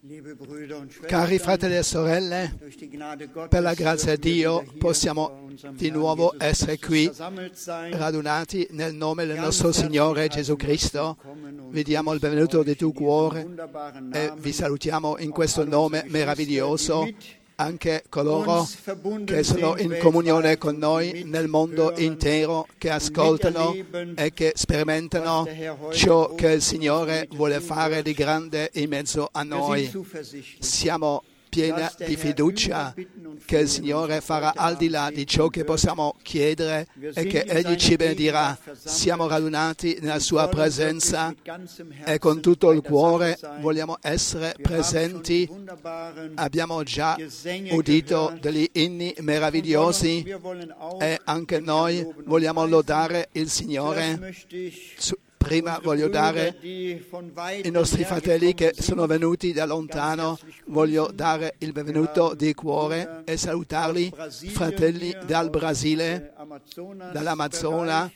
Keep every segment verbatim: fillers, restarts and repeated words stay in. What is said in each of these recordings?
Cari fratelli e sorelle, per la grazia di Dio possiamo di nuovo essere qui radunati nel nome del nostro Signore Gesù Cristo. Vi diamo il benvenuto di tuo cuore e vi salutiamo in questo nome meraviglioso. Anche coloro che sono in comunione con noi nel mondo intero, che ascoltano e che sperimentano ciò che il Signore vuole fare di grande in mezzo a noi. Siamo pieni di fiducia che il Signore farà al di là di ciò che possiamo chiedere e che Egli ci benedirà. Siamo radunati nella Sua presenza e con tutto il cuore vogliamo essere presenti. Abbiamo già udito degli inni meravigliosi e anche noi vogliamo lodare il Signore. Prima voglio dare i nostri fratelli che sono venuti da lontano, voglio dare il benvenuto di cuore e salutarli, fratelli dal Brasile, dall'Amazzonia.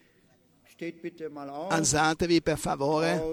Alzatevi per favore,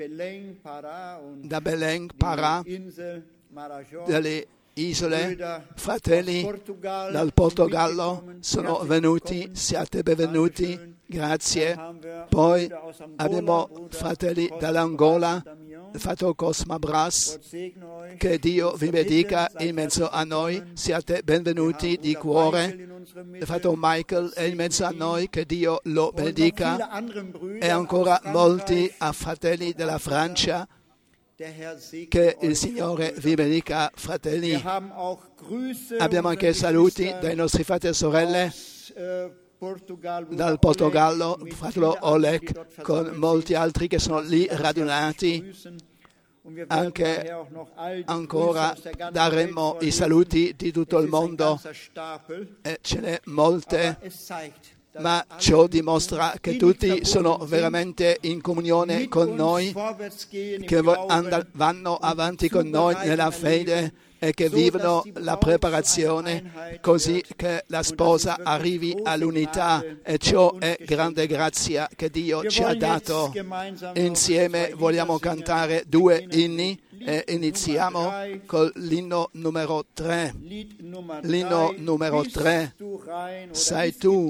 da Belém, Pará, dalle isole, fratelli dal Portogallo sono venuti, siate benvenuti. Grazie. Poi abbiamo fratelli dall'Angola, il fratello Cosma Bras, che Dio vi benedica in mezzo a noi, siate benvenuti di cuore. Il fratello Michael è in mezzo a noi, che Dio lo benedica, e ancora molti fratelli della Francia. Che il Signore vi benedica, fratelli. Abbiamo anche saluti dai nostri fratelli e sorelle dal Portogallo, il fratello Oleg, con molti altri che sono lì radunati. Anche ancora daremo i saluti di tutto il mondo, e ce n'è molte, ma ciò dimostra che tutti sono veramente in comunione con noi, che vanno avanti con noi nella fede e che vivono la preparazione così che la sposa arrivi all'unità, e ciò è grande grazia che Dio ci ha dato. Insieme vogliamo cantare due inni e iniziamo con l'inno numero tre. L'inno numero tre. Sei tu,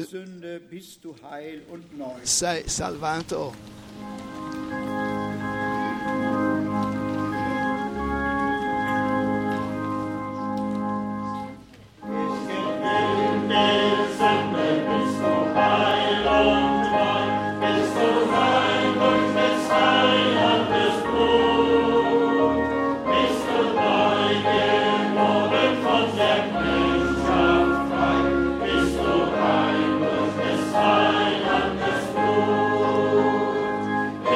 sei salvato. Bist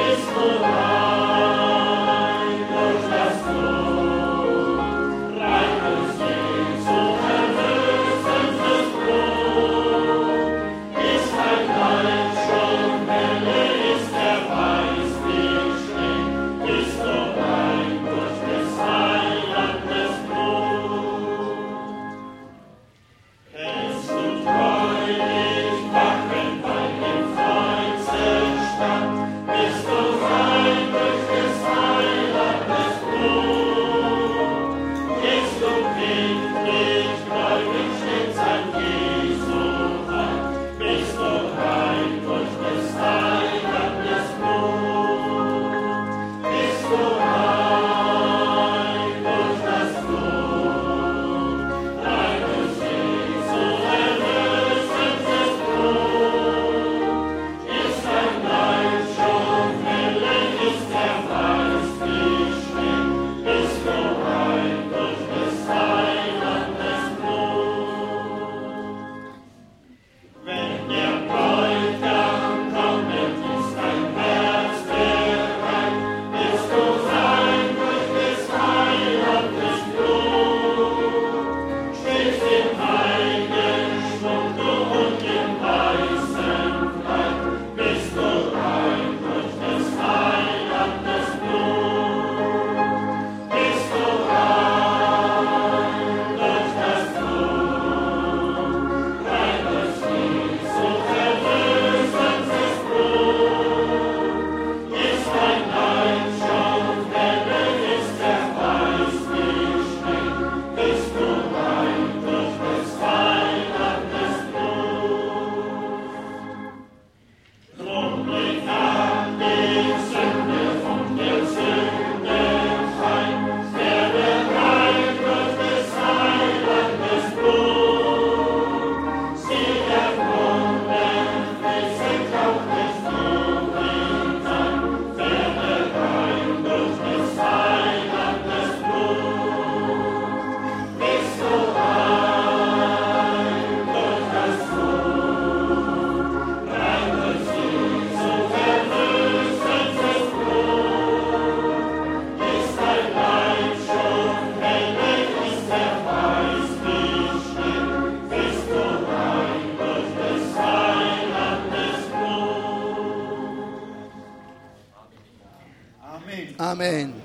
Amen.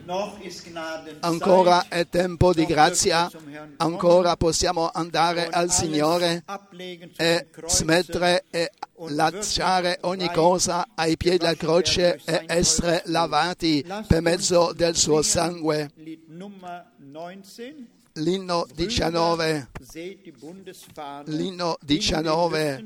Ancora è tempo di grazia, ancora possiamo andare al Signore e smettere e lasciare ogni cosa ai piedi della croce e essere lavati per mezzo del suo sangue. L'inno diciannove. L'inno diciannove.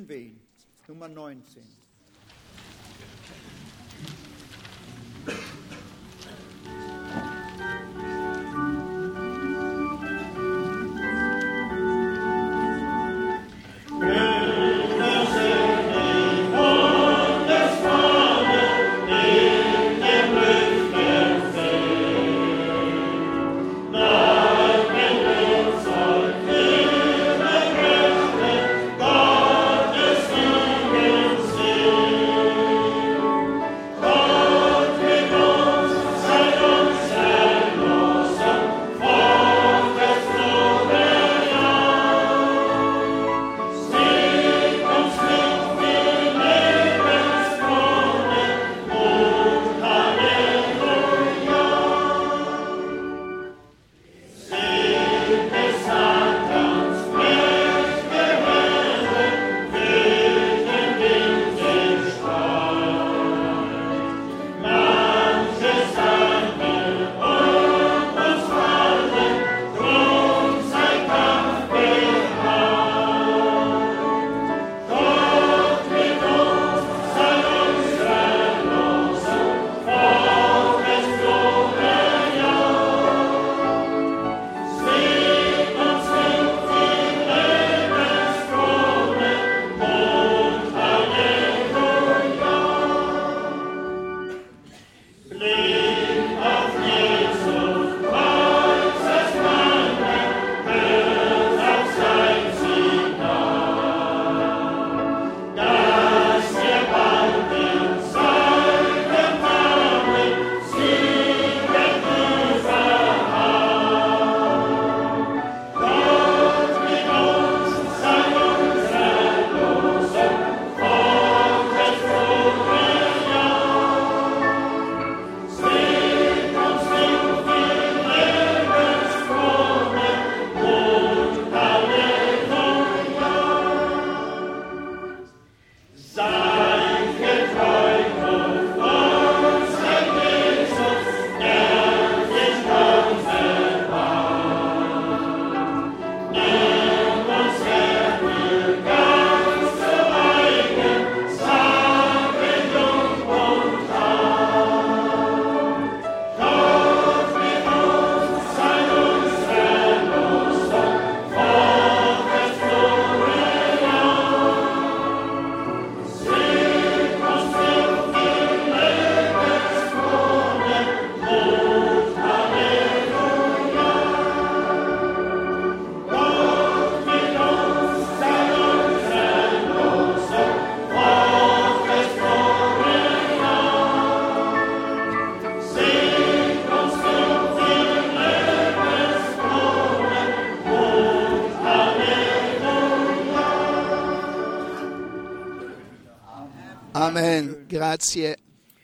Amen, grazie.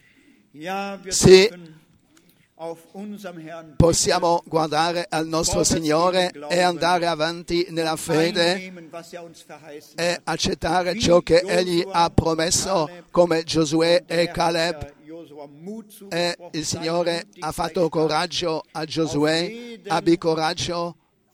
Sì, possiamo guardare al nostro Signore e andare avanti nella fede e accettare ciò che Egli ha promesso, come Giosuè e Caleb. E il Signore ha fatto coraggio a Giosuè, abbi coraggio.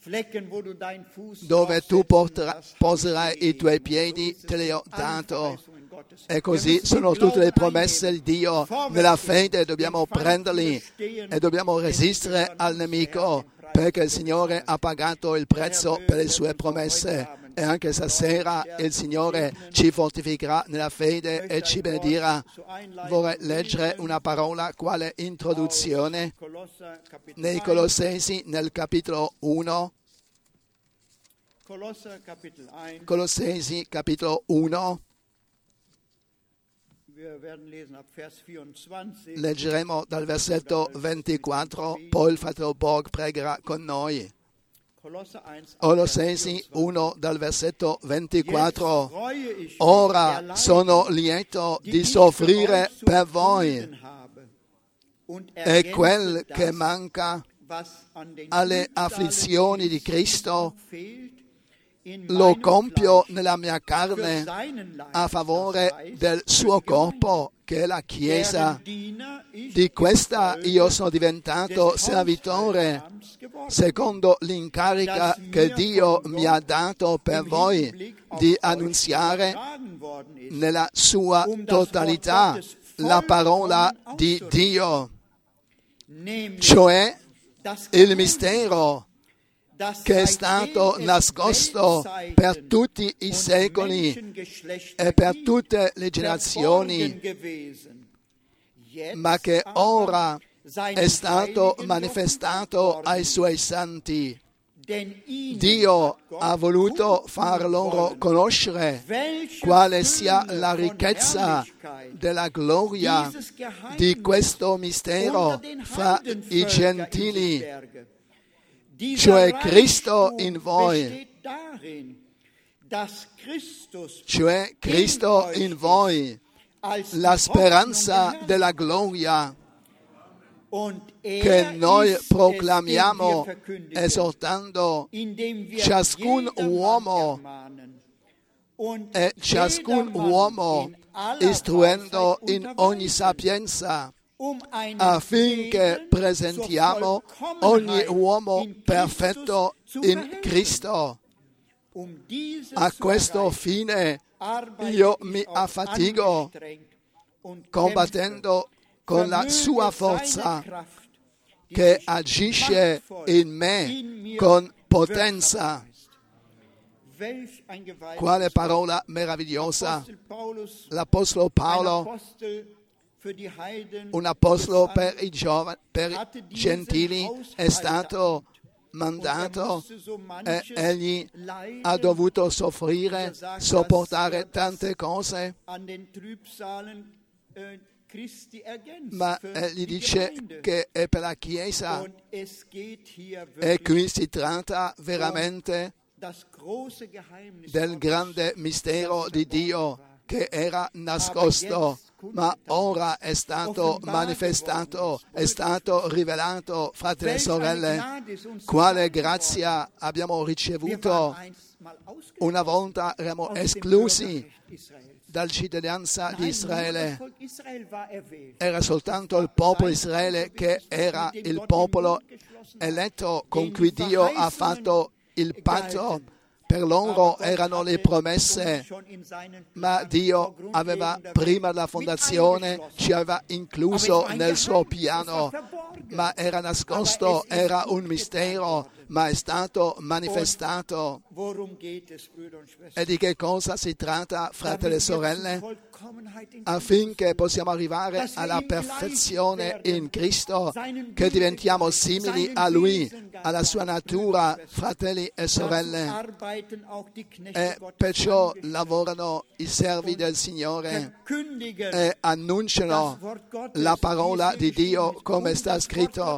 Dove tu porterai, poserai i tuoi piedi, te li ho dato. E così sono tutte le promesse di Dio. Nella fede dobbiamo prenderli e dobbiamo resistere al nemico, perché il Signore ha pagato il prezzo per le sue promesse. E anche stasera il Signore ci fortificherà nella fede e ci benedirà. Vorrei leggere una parola quale introduzione nei Colossesi nel capitolo uno. Colossesi capitolo uno. Leggeremo dal versetto ventiquattro, poi il fratello Borg pregherà con noi. Colossesi uno dal versetto ventiquattro. Ora sono lieto di soffrire per voi, e quel che manca alle afflizioni di Cristo lo compio nella mia carne a favore del suo corpo, che è la Chiesa. Di questa io sono diventato servitore, secondo l'incarica che Dio mi ha dato per voi, di annunziare nella sua totalità la parola di Dio, cioè il mistero che è stato nascosto per tutti i secoli e per tutte le generazioni, ma che ora è stato manifestato ai suoi santi. Dio ha voluto far loro conoscere quale sia la ricchezza della gloria di questo mistero fra i gentili, cioè Cristo in voi, cioè Cristo in voi, la speranza della gloria che noi proclamiamo esortando ciascun uomo e ciascun uomo istruendo in ogni sapienza, affinché presentiamo ogni uomo perfetto in Cristo. A questo fine io mi affatico combattendo con la sua forza che agisce in me con potenza. Quale parola meravigliosa! L'Apostolo Paolo, un apostolo per i giovani, per i gentili, è stato mandato e egli ha dovuto soffrire, sopportare tante cose, ma egli dice che è per la Chiesa, e qui si tratta veramente del grande mistero di Dio che era nascosto, ma ora è stato manifestato, è stato rivelato. Fratelli e sorelle, quale grazia abbiamo ricevuto! Una volta eravamo esclusi dalla cittadinanza di Israele. Era soltanto il popolo di Israele che era il popolo eletto con cui Dio ha fatto il patto. Per loro erano le promesse, ma Dio aveva, prima della fondazione, ci aveva incluso nel suo piano, ma era nascosto, era un mistero, ma è stato manifestato. E di che cosa si tratta, fratelli e sorelle? Affinché possiamo arrivare alla perfezione in Cristo, che diventiamo simili a Lui, alla sua natura, fratelli e sorelle. E perciò lavorano i servi del Signore e annunciano la parola di Dio come sta scritto,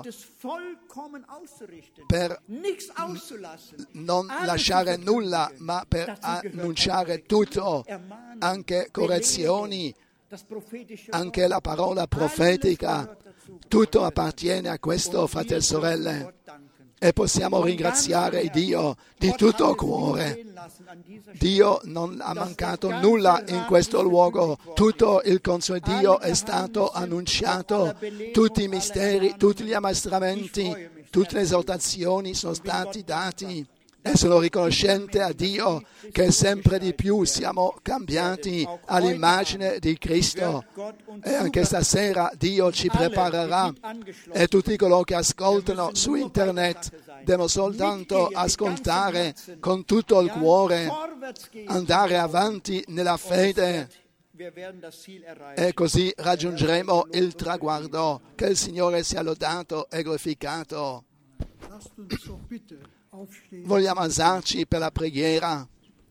per non lasciare nulla, ma per annunciare tutto, anche correzioni, anche la parola profetica. Tutto appartiene a questo, fratelli e sorelle. E possiamo ringraziare Dio di tutto cuore. Dio non ha mancato nulla in questo luogo. Tutto il consuelo di Dio è stato annunciato. Tutti i misteri, tutti gli ammestramenti, tutte le esortazioni sono stati dati. E sono riconoscente a Dio che sempre di più siamo cambiati all'immagine di Cristo. E anche stasera Dio ci preparerà, e tutti coloro che ascoltano su internet devono soltanto ascoltare con tutto il cuore, andare avanti nella fede, e così raggiungeremo il traguardo. Che il Signore sia lodato e glorificato. Vogliamo alzarci per la preghiera.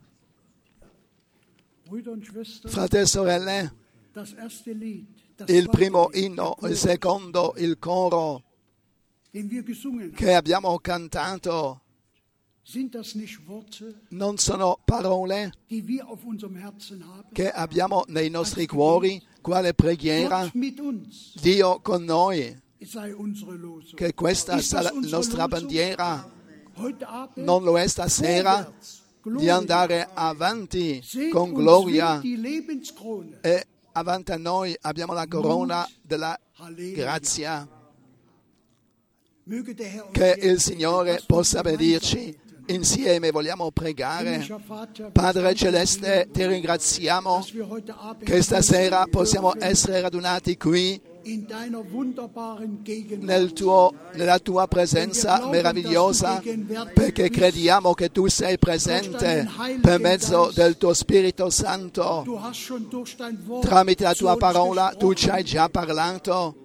Fratelli e sorelle, il primo inno, il secondo, il coro che abbiamo cantato, non sono parole che abbiamo nei nostri cuori? Quale preghiera? Dio con noi, che questa sarà la nostra bandiera. Non lo è stasera di andare avanti con gloria e avanti a noi abbiamo la corona della grazia. Che il Signore possa benedirci. Insieme vogliamo pregare. Padre Celeste, ti ringraziamo che stasera possiamo essere radunati qui nel tuo, nella tua presenza meravigliosa, perché crediamo che tu sei presente per mezzo del tuo Spirito Santo. Tramite la tua parola tu ci hai già parlato.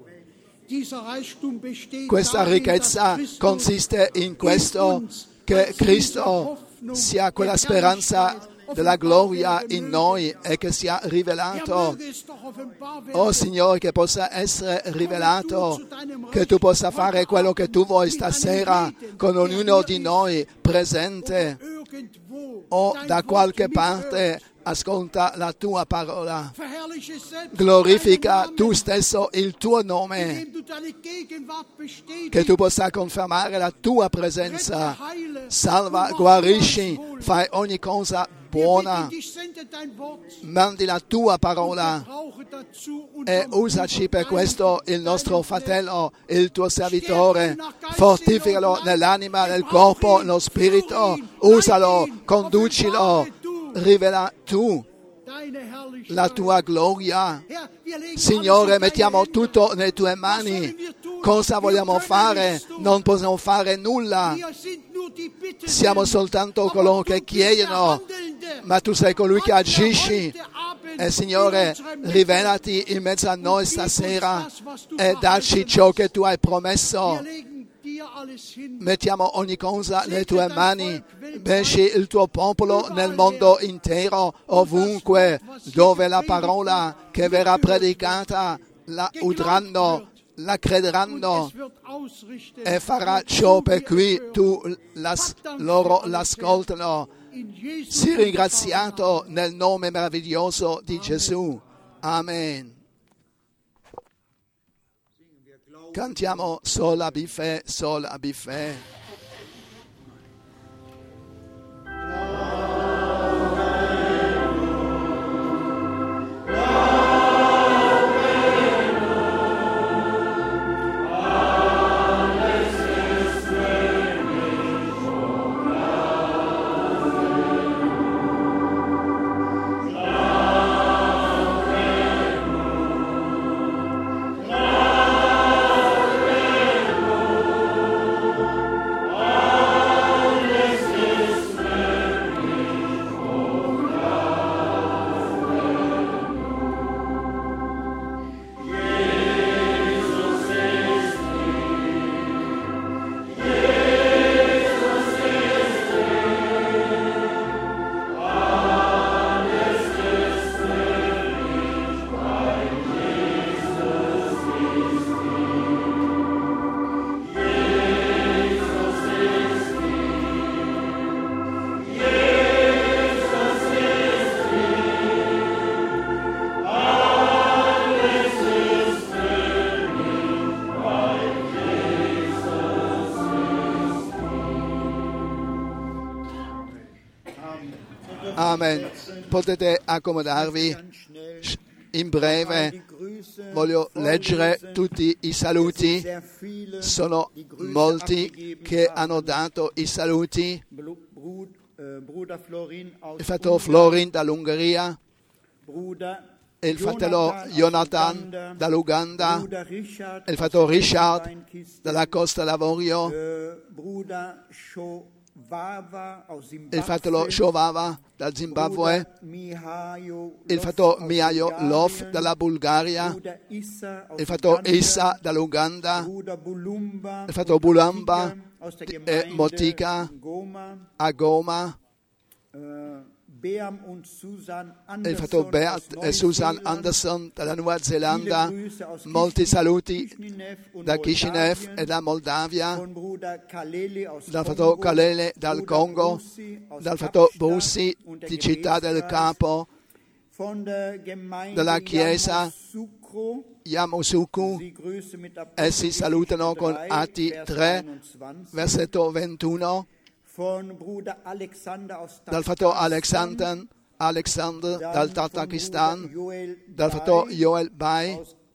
Questa ricchezza consiste in questo, che Cristo sia quella speranza della gloria in noi e che sia rivelato. Oh Signore, che possa essere rivelato, che tu possa fare quello che tu vuoi stasera con ognuno di noi presente o da qualche parte. Ascolta la tua parola. Glorifica tu stesso il tuo nome, che tu possa confermare la tua presenza. Salva, guarisci, fai ogni cosa buona. Mandi la tua parola e usaci per questo il nostro fratello, il tuo servitore. Fortificalo nell'anima, nel corpo, nello spirito. Usalo, conducilo. Rivela tu la tua gloria. Signore, mettiamo tutto nelle tue mani. Cosa vogliamo fare? Non possiamo fare nulla. Siamo soltanto coloro che chiedono, ma tu sei colui che agisci. E Signore, rivelati in mezzo a noi stasera e dacci ciò che tu hai promesso. Mettiamo ogni cosa nelle tue mani. Benci il tuo popolo nel mondo intero, ovunque, dove la parola che verrà predicata la udranno, la crederanno e farà ciò per cui tu l'as, loro l'ascoltano. Sii ringraziato nel nome meraviglioso di Gesù. Amen. Cantiamo Sol abbi fé, Sol abbi fé. Amen. Potete accomodarvi. In breve voglio leggere tutti i saluti. Sono molti che hanno dato i saluti. Il fratello Florin dall'Ungheria, il fratello Jonathan dall'Uganda, il fratello Richard dalla Costa d'Avorio, il fratello Shovava dal Zimbabwe, il fratello Mihailo Lov dalla Bulgaria, il fratello Issa dall'Uganda, il fratello Bulamba e Motika a Goma, il fratello Beat e Susan Anderson dalla Nuova Zelanda. Molti saluti da Kishinev e da Moldavia, dal fratello Kalele dal Congo, dal fratello Bussi di Città del Capo, dalla Chiesa Yamoussoukro. Essi salutano con Atti tre, versetto ventuno, dal fratello Alexander, Alexander dal Tagikistan, dal fratello Joel Bai,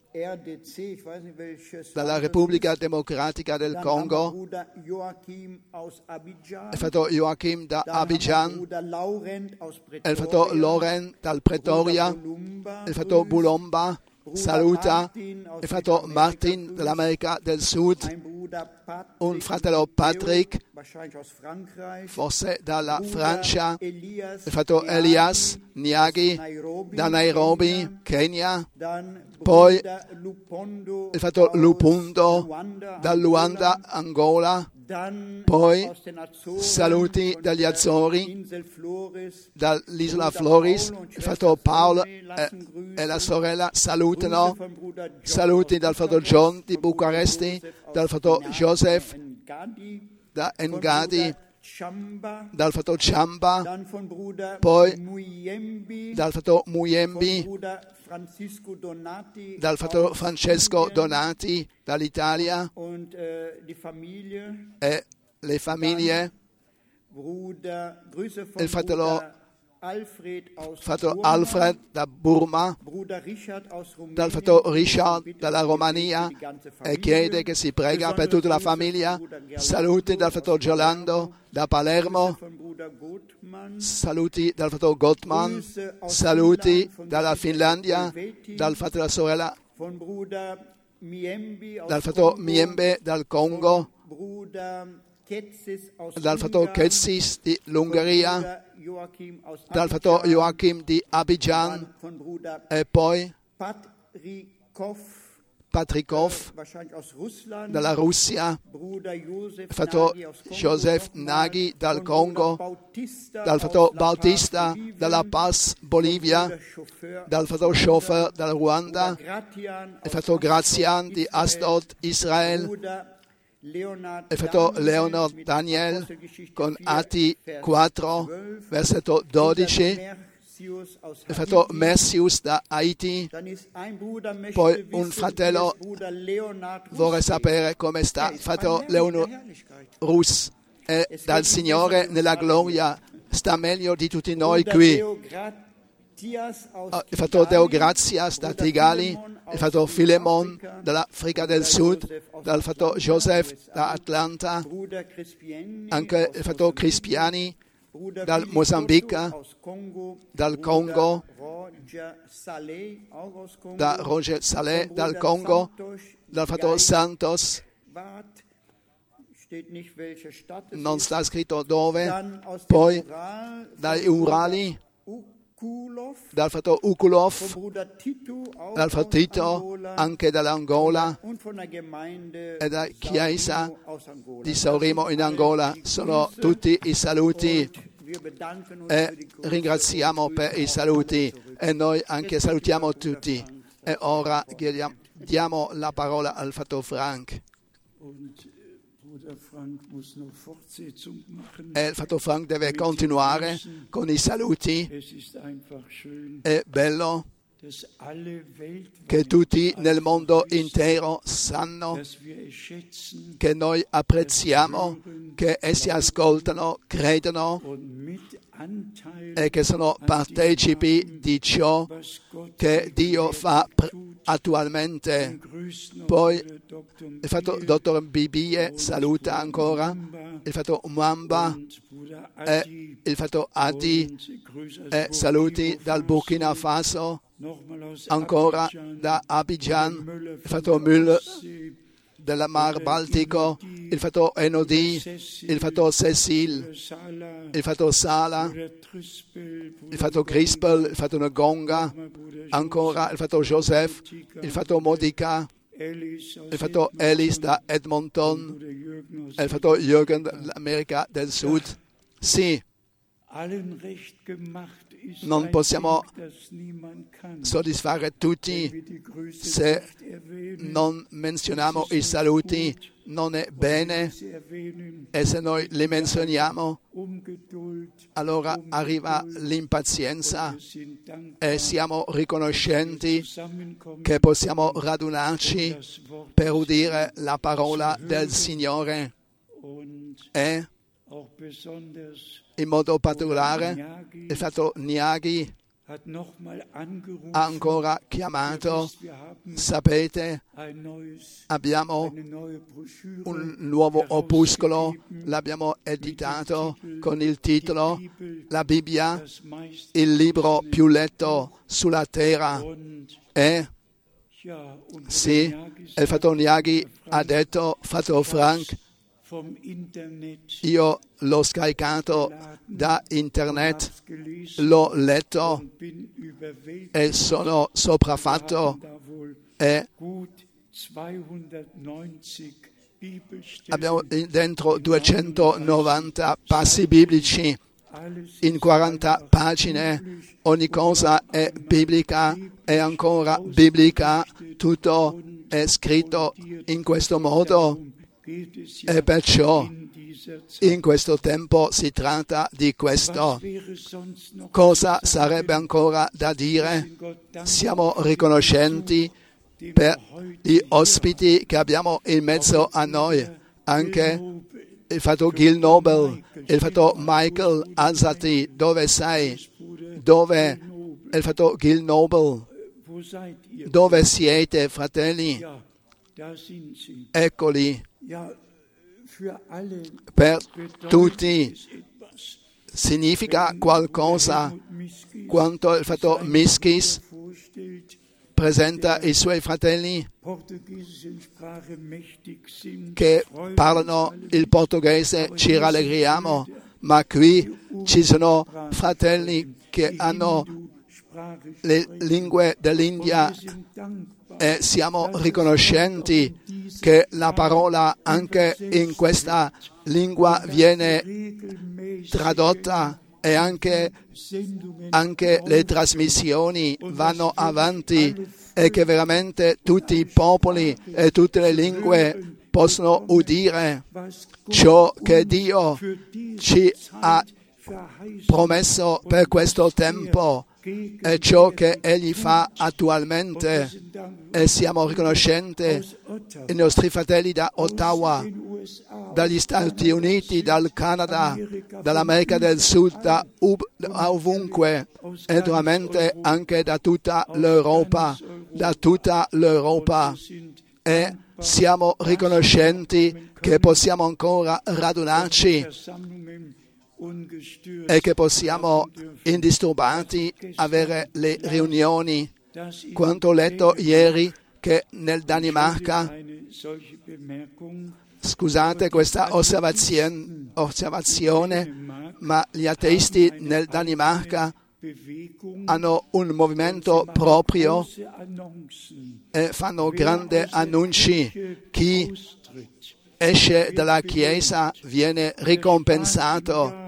dalla Repubblica Democratica del Congo, il fratello Joachim da Abidjan, il fratello Laurent dal Pretoria, il fratello Bulomba saluta, il fratello Martin dall'America del Sud, un fratello Patrick, forse dalla Francia, il fratello Elias Niagi da Nairobi, Kenya, poi il fratello Lupundo dal Luanda, Angola, poi saluti dagli Azzorri, dall'isola Flores, il fratello Paolo e, e la sorella salutano, saluti dal fratello John di Bucaresti, dal fratello Joseph da Engadi, dal fratello Chamba, poi dal fratello Muyembi, dal fratello Francesco Donati dall'Italia e le famiglie, il fratello, fratello Alfred da Burma, dal fratello Richard dalla Romania e chiede che si prega per tutta la famiglia. Saluti dal fratello Giolando da Palermo, saluti dal fratello Gottman, saluti dalla Finlandia, dal fratello e sorella, dal fratello Miembe dal Congo, dal fratello Ketsis di l'Ungheria, dal fratello Joachim di Abidjan e poi Patrikov dalla Russia, il fratello Joseph Nagy dal Congo, dal fratello Bautista dalla Paz, Bolivia, dal fratello Chauffeur dal Ruanda, il fratello Grazian di Asdod, Israele, il fratello Leonard Daniel con Atti quattro, versetto dodici, il fratello Mercius da Haiti, poi un fratello vorrei sapere come sta, il fratello Leonard Rus, e dal Signore nella gloria, sta meglio di tutti noi qui. Il fratello Deo Grazias da Kigali, il fratello Filemon dall'Africa del Sud, dal fratello Joseph da Atlanta, anche il fratello Crispiani dal Mozambico, dal Congo, da Roger Saleh dal Congo, dal fratello Santos, non sta scritto dove, poi dai Urali, dal fratello Ukulov, dal fratello Tito, anche dall'Angola e dalla Chiesa di Saurimo in Angola. Sono tutti i saluti e ringraziamo per i saluti e noi anche salutiamo tutti. E ora diamo la parola al fratello Frank. E il fratello Frank deve continuare con i saluti. È bello che tutti nel mondo intero sanno che noi apprezziamo, che essi ascoltano, credono e che sono partecipi di ciò che Dio fa attualmente. Poi il fratello dottor Bibie saluta ancora, il fratello Mwamba e il fratello Adi e saluti dal Burkina Faso, ancora da Abidjan, il fratello Müller della Mar Baltico, il fratello Enodi, il fratello Cecil, il fratello Sala, il fratello Crispel, il fratello Gonga, ancora il fratello Joseph, il fratello Modica, il fratello Ellis da Edmonton e il fratello Jürgen dall'America del Sud. Sì, non possiamo soddisfare tutti se non menzioniamo i saluti, non è bene, e se noi li menzioniamo allora arriva l'impazienza e siamo riconoscenti che possiamo radunarci per udire la parola del Signore e in modo particolare il fratello Niaghi ha ancora chiamato, sapete, abbiamo un nuovo opuscolo, l'abbiamo editato con il titolo La Bibbia, il libro più letto sulla terra. E sì, il fratello Niaghi ha detto, fratello Frank, io l'ho scaricato da internet, l'ho letto e sono sopraffatto e abbiamo dentro duecentonovanta passi biblici in quaranta pagine, ogni cosa è biblica e ancora biblica, tutto è scritto in questo modo. E perciò in questo tempo si tratta di questo. Cosa sarebbe ancora da dire? Siamo riconoscenti per gli ospiti che abbiamo in mezzo a noi, anche il fratello Gil Noble, il fratello Michael alzati, dove sei? Dove il fratello Gil Noble? Dove siete, fratelli? Eccoli. Per tutti significa qualcosa quanto il fratello Miskis presenta i suoi fratelli che parlano il portoghese, ci rallegriamo, ma qui ci sono fratelli che hanno le lingue dell'India e siamo riconoscenti che la parola anche in questa lingua viene tradotta e anche, anche le trasmissioni vanno avanti e che veramente tutti i popoli e tutte le lingue possono udire ciò che Dio ci ha promesso per questo tempo è ciò che Egli fa attualmente e siamo riconoscenti i nostri fratelli da Ottawa, dagli Stati Uniti, dal Canada, dall'America del Sud, da ovunque e naturalmente anche da tutta l'Europa, da tutta l'Europa e siamo riconoscenti che possiamo ancora radunarci e che possiamo indisturbati avere le riunioni. Quanto ho letto ieri che nel Danimarca, scusate questa osservazione, osservazione, ma gli ateisti nel Danimarca hanno un movimento proprio e fanno grandi annunci. Chi esce dalla Chiesa viene ricompensato.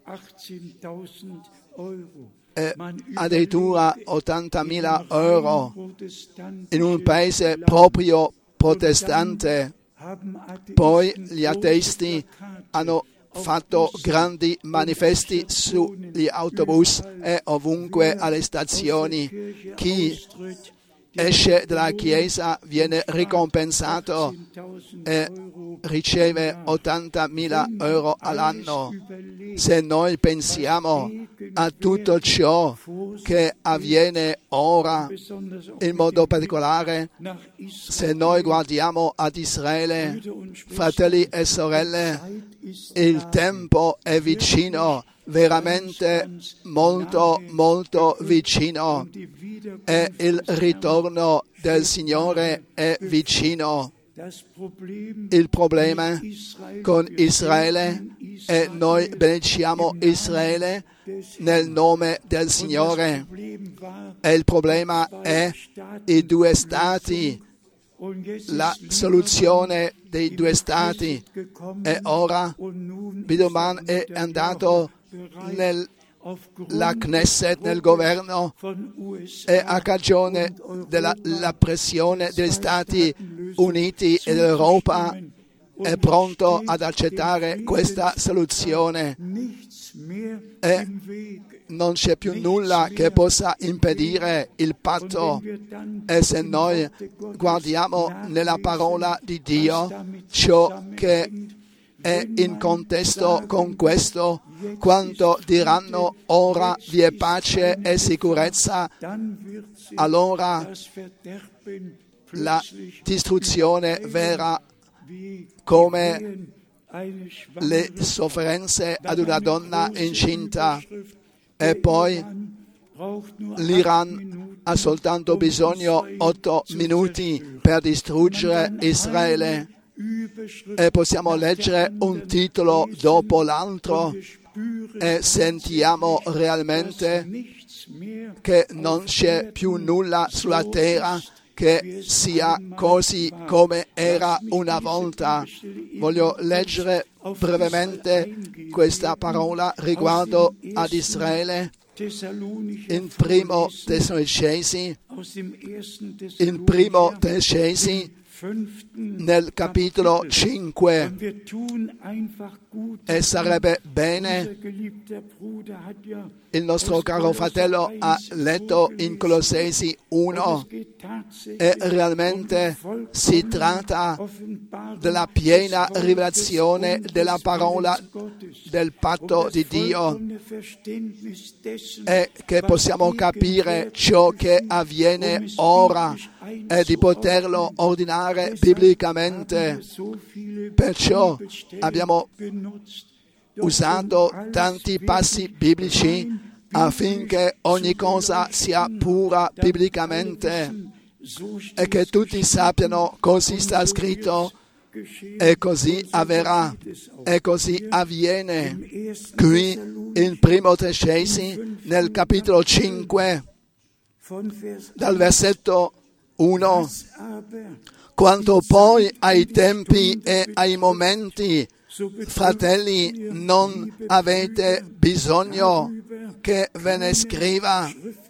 Eh, addirittura ottantamila euro in un paese proprio protestante. Poi gli ateisti hanno fatto grandi manifesti sugli autobus e ovunque alle stazioni. Chi esce dalla Chiesa viene ricompensato e riceve ottantamila euro all'anno. Se noi pensiamo a tutto ciò che avviene ora, in modo particolare, se noi guardiamo ad Israele, fratelli e sorelle, il tempo è vicino, veramente molto, molto vicino, e il ritorno del Signore è vicino. Il problema con Israele, e noi benediciamo Israele nel nome del Signore, e il problema è i due stati, la soluzione dei due stati. E ora Biderman è andato nella Knesset, nel governo, e a cagione della la pressione degli Stati Uniti e dell'Europa è pronto ad accettare questa soluzione e non c'è più nulla che possa impedire il patto. E se noi guardiamo nella parola di Dio ciò che è in contesto con questo, quando diranno ora vi è pace e sicurezza, allora la distruzione verrà come le sofferenze ad una donna incinta. E poi l'Iran ha soltanto bisogno otto minuti per distruggere Israele. E possiamo leggere un titolo dopo l'altro e sentiamo realmente che non c'è più nulla sulla terra che sia così come era una volta. Voglio leggere brevemente questa parola riguardo ad Israele in primo Tessalonicesi, in primo Tessalonicesi nel capitolo cinque, e sarebbe bene, il nostro caro fratello ha letto in Colossesi uno, e realmente si tratta della piena rivelazione della parola del patto di Dio, e che possiamo capire ciò che avviene ora e di poterlo ordinare biblicamente. Perciò abbiamo usato tanti passi biblici affinché ogni cosa sia pura biblicamente e che tutti sappiano così sta scritto e così avverrà e così avviene. Qui in primo Tessalonicesi nel capitolo cinque dal versetto uno: quanto poi ai tempi e ai momenti, fratelli, non avete bisogno che ve ne scriva,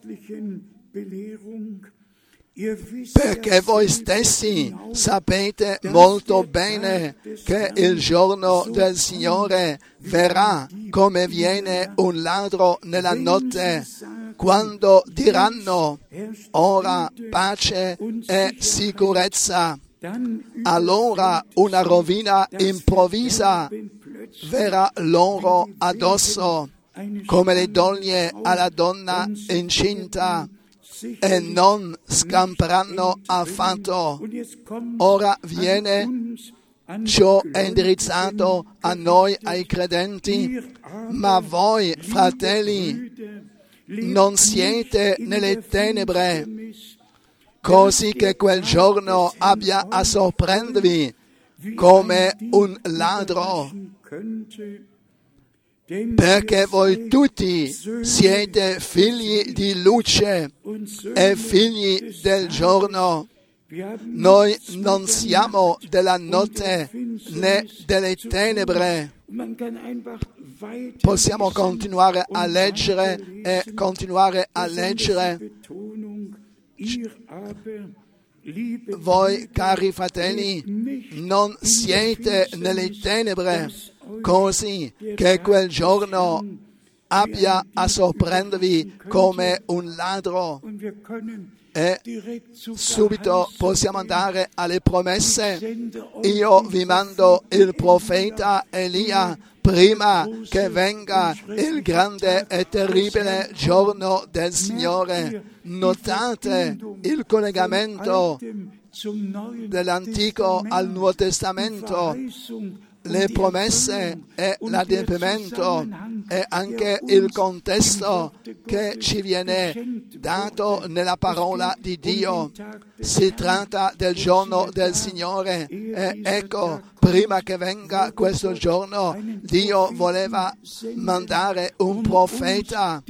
perché voi stessi sapete molto bene che il giorno del Signore verrà come viene un ladro nella notte, quando diranno ora pace e sicurezza. Allora una rovina improvvisa verrà loro addosso, come le doglie alla donna incinta, e non scamperanno affatto. Ora viene, ciò è indirizzato a noi, ai credenti, ma voi, fratelli, non siete nelle tenebre, così che quel giorno abbia a sorprendervi come un ladro, perché voi tutti siete figli di luce e figli del giorno. Noi non siamo della notte né delle tenebre. Possiamo continuare a leggere e continuare a leggere. Voi, cari fratelli, non siete nelle tenebre, così che quel giorno abbia a sorprendervi come un ladro. E subito possiamo andare alle promesse. Io vi mando il profeta Elia prima che venga il grande e terribile giorno del Signore. Notate il collegamento dell'Antico al Nuovo Testamento. Le promesse e l'adempimento e anche il contesto che ci viene dato nella parola di Dio. Si tratta del giorno del Signore e ecco, prima che venga questo giorno, Dio voleva mandare un profeta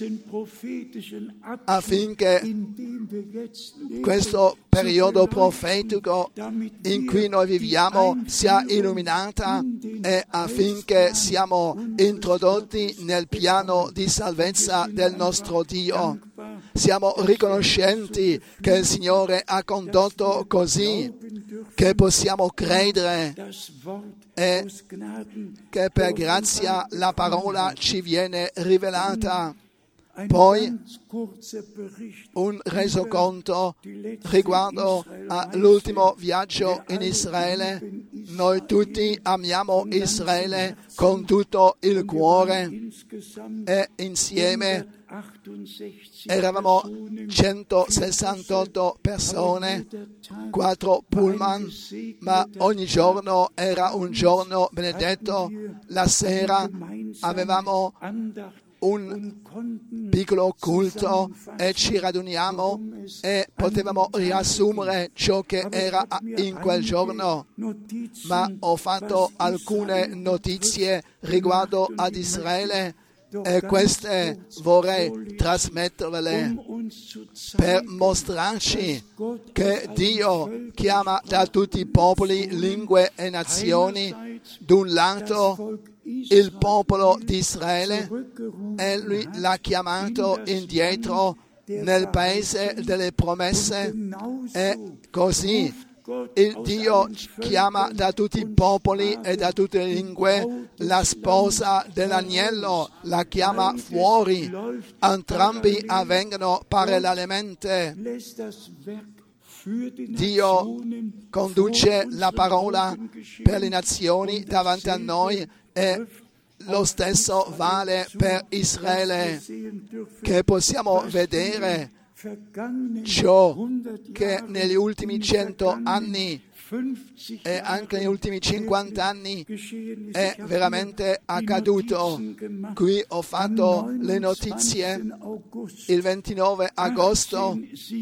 affinché questo periodo profetico in cui noi viviamo sia illuminata e affinché siamo introdotti nel piano di salvezza del nostro Dio. Siamo riconoscenti che il Signore ha condotto così che possiamo credere e che per grazia la parola ci viene rivelata. Poi un resoconto riguardo all'ultimo viaggio in Israele. Noi tutti amiamo Israele con tutto il cuore e insieme eravamo centosessantotto persone, quattro pullman, ma ogni giorno era un giorno benedetto. La sera avevamo un piccolo culto e ci raduniamo e potevamo riassumere ciò che era in quel giorno, ma ho fatto alcune notizie riguardo ad Israele e queste vorrei trasmettervele per mostrarci che Dio chiama da tutti i popoli, lingue e nazioni, d'un lato il popolo di Israele, e lui l'ha chiamato indietro nel paese delle promesse, e così il Dio chiama da tutti i popoli e da tutte le lingue la sposa dell'agnello, la chiama fuori, entrambi avvengono parallelamente. Dio conduce la parola per le nazioni davanti a noi e lo stesso vale per Israele, che possiamo vedere ciò che negli ultimi cento anni e anche negli ultimi cinquanta anni è veramente accaduto. Qui ho fatto le notizie il ventinove agosto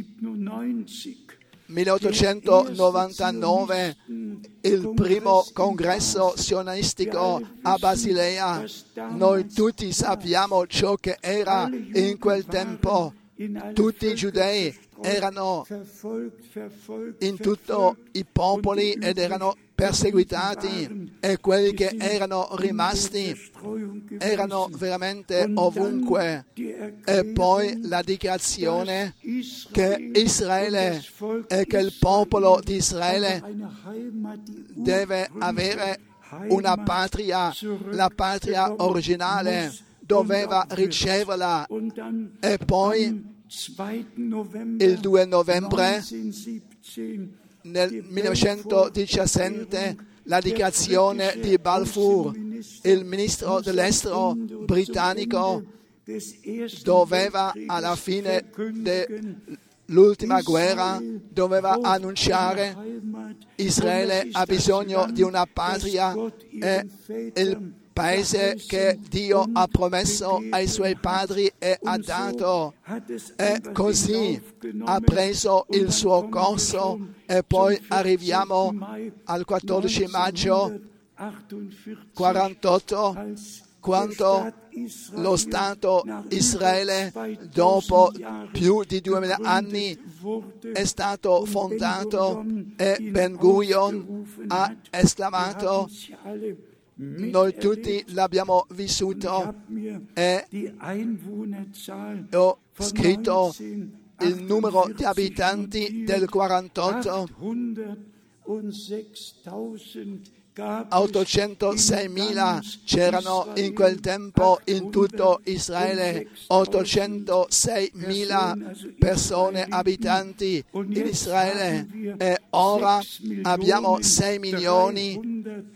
milleottocentonovantanove, il primo congresso sionistico a Basilea. Noi tutti sappiamo ciò che era in quel tempo. Tutti i giudei erano in tutti i popoli ed erano perseguitati, e quelli che erano rimasti erano veramente ovunque. E poi la dichiarazione che Israele e che il popolo di Israele deve avere una patria, la patria originale, doveva riceverla. E poi il due novembre nel millenovecentodiciassette la dichiarazione di Balfour, il ministro dell'estero britannico, doveva alla fine dell'ultima guerra doveva annunciare: Israele ha bisogno di una patria, e il paese che Dio ha promesso ai suoi padri e ha dato, e così ha preso il suo corso. E poi arriviamo al quattordici maggio quarantotto, quando lo Stato Israele, dopo più di duemila anni, è stato fondato, e Ben Gurion ha esclamato: noi tutti l'abbiamo vissuto, e ho scritto il numero di abitanti del quarantotto. ottocentoseimila c'erano in quel tempo in tutto Israele, ottocentoseimila persone abitanti in Israele, e ora abbiamo sei milioni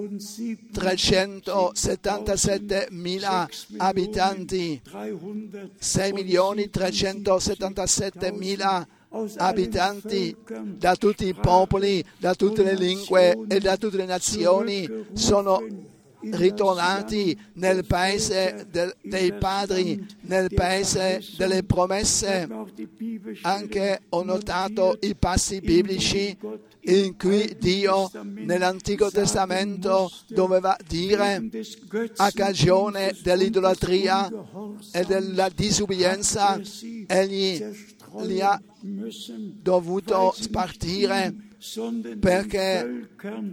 trecentosettantasettemila abitanti, sei milioni trecentosettantasettemila abitanti da tutti i popoli, da tutte le lingue e da tutte le nazioni sono ritornati nel paese del, dei padri, nel paese delle promesse. Anche ho notato i passi biblici in cui Dio nell'Antico Testamento doveva dire: a cagione dell'idolatria e della disubbidienza egli li ha dovuto spartire, perché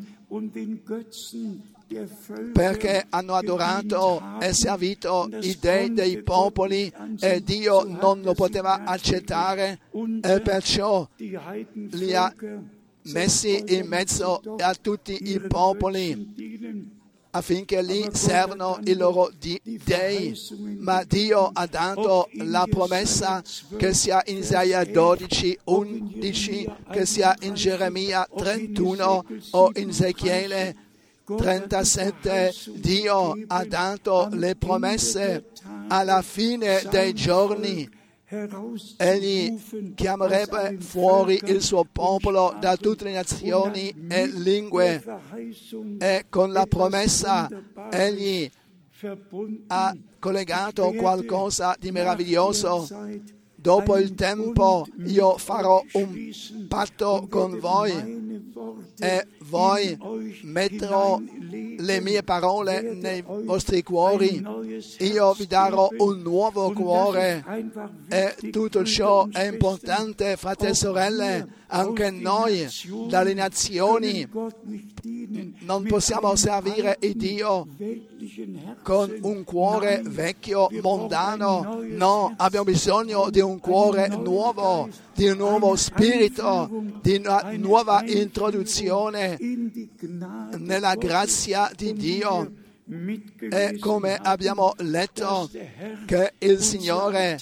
perché hanno adorato e servito i dei dei popoli, e Dio non lo poteva accettare, e perciò li ha messi in mezzo a tutti i popoli, affinché lì servano i loro dei, ma Dio ha dato la promessa, che sia in Isaia dodici, undici, che sia in Geremia trentuno o in Ezechiele trentasette. Dio ha dato le promesse alla fine dei giorni. Egli chiamerebbe fuori il suo popolo da tutte le nazioni e lingue, e con la promessa egli ha collegato qualcosa di meraviglioso. Dopo il tempo io farò un patto con voi e voi metterò le mie parole nei vostri cuori. Io vi darò un nuovo cuore, e tutto ciò è importante, fratelli e sorelle. Anche noi, dalle nazioni, non possiamo servire il Dio con un cuore vecchio, mondano. No, abbiamo bisogno di un cuore nuovo, di un nuovo spirito, di una nuova introduzione nella grazia di Dio. E come abbiamo letto, che il Signore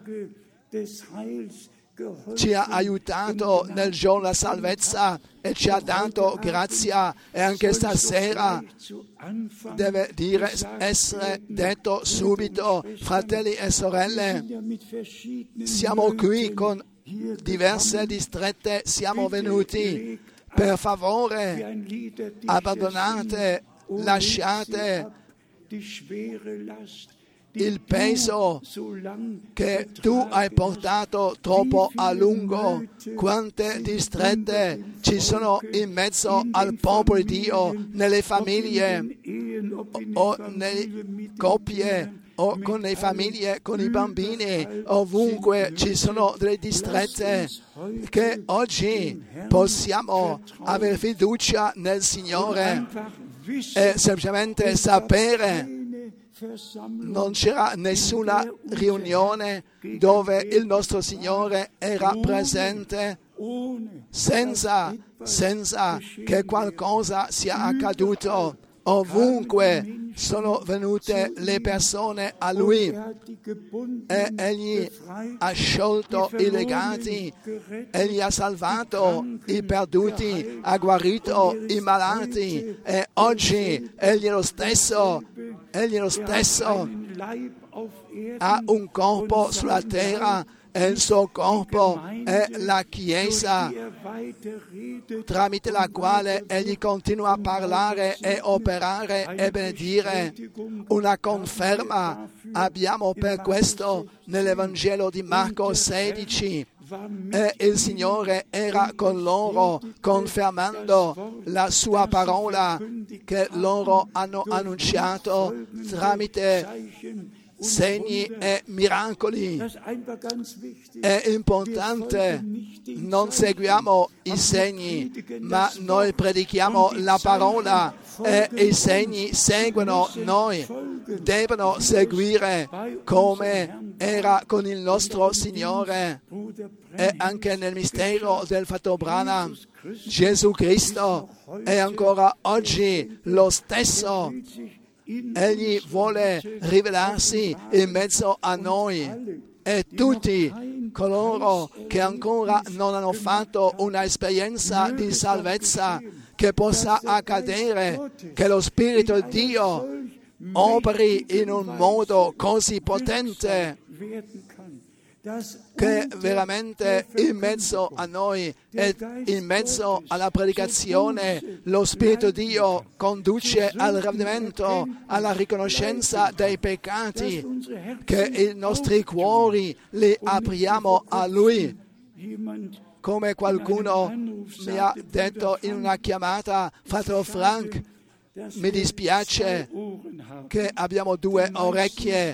ci ha aiutato nel giorno della salvezza e ci ha dato grazia, e anche stasera deve dire, essere detto subito, fratelli e sorelle, siamo qui con diverse distrette, siamo venuti, per favore abbandonate, lasciate il peso che tu hai portato troppo a lungo. Quante distrette ci sono in mezzo al popolo di Dio, nelle famiglie o nelle coppie o con le famiglie, con i bambini, ovunque ci sono delle distrette, che oggi possiamo avere fiducia nel Signore e semplicemente sapere. Non c'era nessuna riunione dove il nostro Signore era presente senza, senza che qualcosa sia accaduto. Ovunque sono venute le persone a Lui, e Egli ha sciolto i legati, Egli ha salvato i perduti, ha guarito i malati, e oggi Egli è lo stesso, Egli è lo stesso, ha un corpo sulla terra, e il suo corpo è la Chiesa, tramite la quale Egli continua a parlare e operare e benedire. Una conferma abbiamo per questo nell'Evangelo di Marco sedici. E il Signore era con loro, confermando la sua parola che loro hanno annunciato tramite segni e miracoli. È importante, non seguiamo i segni, ma noi predichiamo la parola, e i segni seguono noi, devono seguire come era con il nostro Signore. E anche nel mistero del fratello Branham, Gesù Cristo è ancora oggi lo stesso. Egli vuole rivelarsi in mezzo a noi, e tutti coloro che ancora non hanno fatto un'esperienza di salvezza, che possa accadere che lo Spirito di Dio operi in un modo così potente che veramente in mezzo a noi e in mezzo alla predicazione lo Spirito di Dio conduce al ravvedimento, alla riconoscenza dei peccati, che i nostri cuori li apriamo a Lui. Come qualcuno mi ha detto in una chiamata, fratello Frank, mi dispiace che abbiamo due orecchie.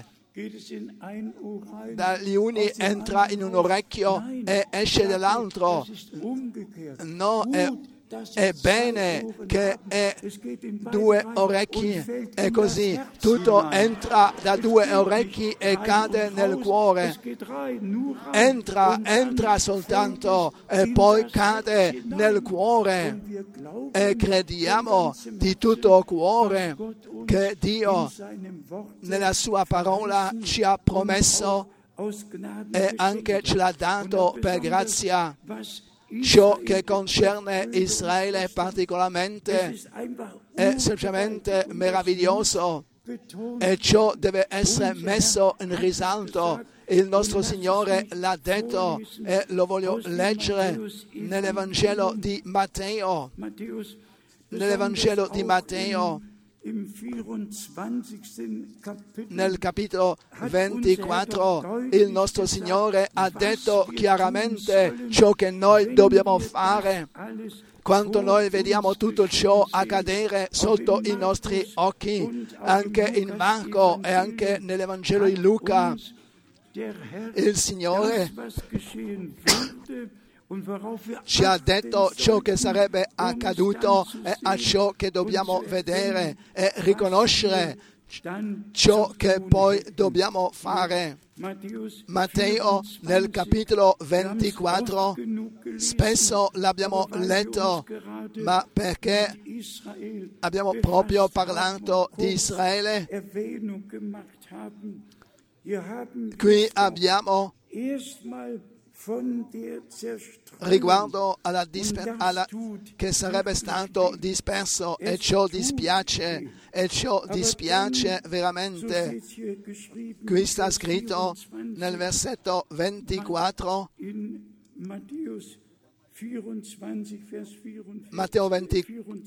Dagli uni entra in un orecchio e esce dall'altro. No, è è bene che è due orecchi, e così tutto entra da due orecchi e cade nel cuore. Entra, entra soltanto e poi cade nel cuore. E crediamo di tutto cuore che Dio nella sua parola ci ha promesso e anche ce l'ha dato per grazia. Ciò che concerne Israele particolarmente è semplicemente meraviglioso e ciò deve essere messo in risalto. Il nostro Signore l'ha detto e lo voglio leggere nell'Evangelo di Matteo. Nell'Evangelo di Matteo, nel capitolo ventiquattro, il nostro Signore ha detto chiaramente ciò che noi dobbiamo fare. Quando noi vediamo tutto ciò accadere sotto i nostri occhi, anche in Marco e anche nell'Evangelo di Luca, il Signore ci ha detto ciò che sarebbe accaduto e a ciò che dobbiamo vedere e riconoscere ciò che poi dobbiamo fare. Matteo nel capitolo ventiquattro, spesso l'abbiamo letto, ma perché abbiamo proprio parlato di Israele, qui abbiamo riguardo alla, disper- alla che sarebbe stato disperso, e ciò dispiace, e ciò dispiace veramente. Qui sta scritto nel versetto ventiquattro, Matteo ventiquattro,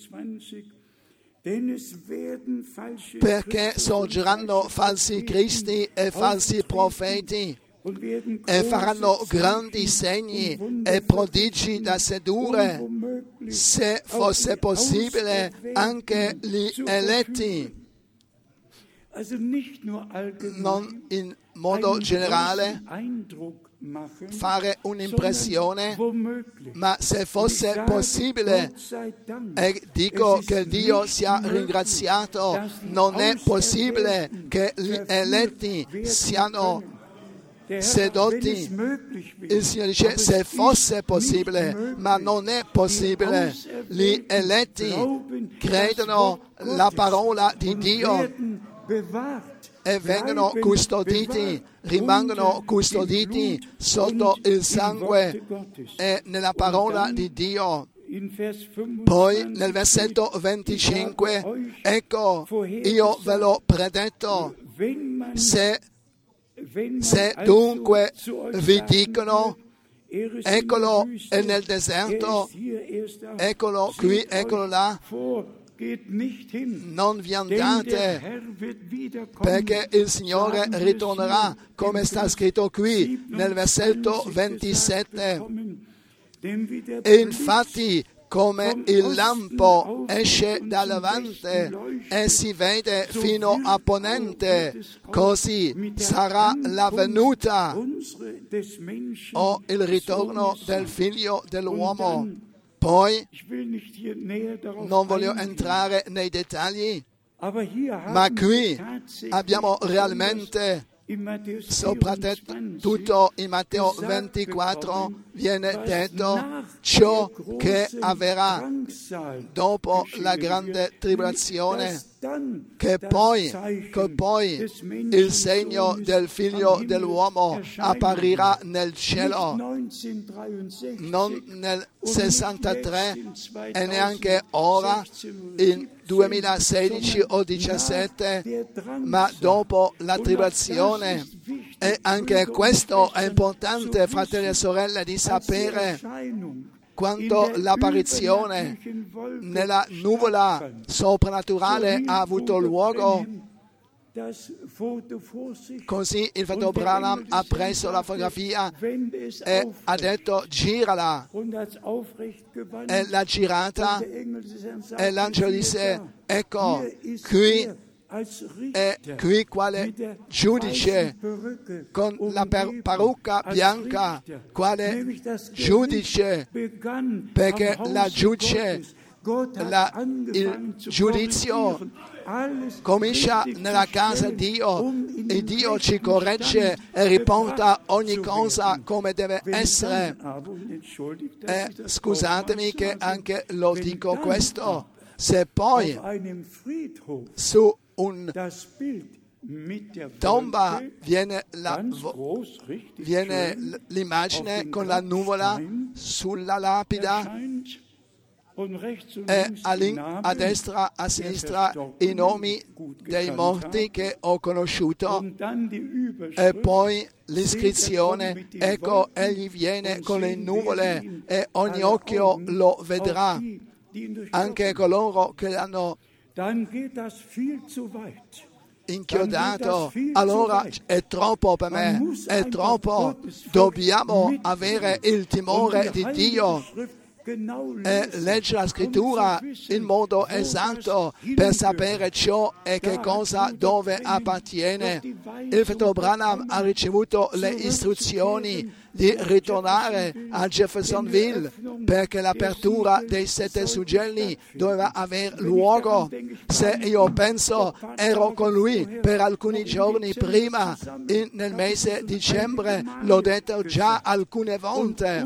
perché sorgeranno falsi cristi e falsi profeti e faranno grandi segni e prodigi da sedurre, se fosse possibile, anche gli eletti. Non in modo generale fare un'impressione, ma se fosse possibile, e dico che Dio sia ringraziato, non è possibile che gli eletti siano sedotti. Il Signore dice se fosse possibile, ma non è possibile. Gli eletti credono la parola di Dio e vengono custoditi, rimangono custoditi sotto il sangue e nella parola di Dio. Poi nel versetto venticinque, ecco, io ve l'ho predetto, se Se dunque vi dicono, eccolo è nel deserto, eccolo qui, eccolo là, non vi andate, perché il Signore ritornerà, come sta scritto qui nel versetto ventisette. E infatti, come il lampo esce da levante e si vede fino a ponente, così sarà la venuta o il ritorno del Figlio dell'uomo. Poi non voglio entrare nei dettagli, ma qui abbiamo realmente, soprattutto in Matteo ventiquattro, viene detto ciò che avverrà dopo la grande tribolazione, che poi, che poi il segno del Figlio dell'uomo apparirà nel cielo, non nel sessantatré e neanche ora, in duemilasedici o diciassette, ma dopo la tribolazione. E anche questo è importante, fratelli e sorelle, di sapere. Quando l'apparizione nella nuvola soprannaturale ha avuto luogo, così il fratello Branham ha preso la fotografia e ha detto girala, e l'ha girata e l'angelo disse ecco qui è qui quale giudice con la per- parrucca bianca, quale giudice, perché la giudice, la, il giudizio comincia nella casa di Dio e Dio ci corregge e riporta ogni cosa come deve essere. E scusatemi che anche lo dico questo, se poi su un tomba viene, la, viene l'immagine con la nuvola sulla lapida e a destra, a sinistra i nomi dei morti che ho conosciuto e poi l'iscrizione, ecco egli viene con le nuvole e ogni occhio lo vedrà, anche coloro che l'hanno inchiodato. Allora è troppo per me, è troppo, dobbiamo avere il timore di Dio e leggere la scrittura in modo esatto per sapere ciò e che cosa dove appartiene. Il fratello Branham ha ricevuto le istruzioni di ritornare a Jeffersonville perché l'apertura dei sette suggelli doveva aver luogo. Se io penso, ero con lui per alcuni giorni prima, in, nel mese di dicembre, l'ho detto già alcune volte.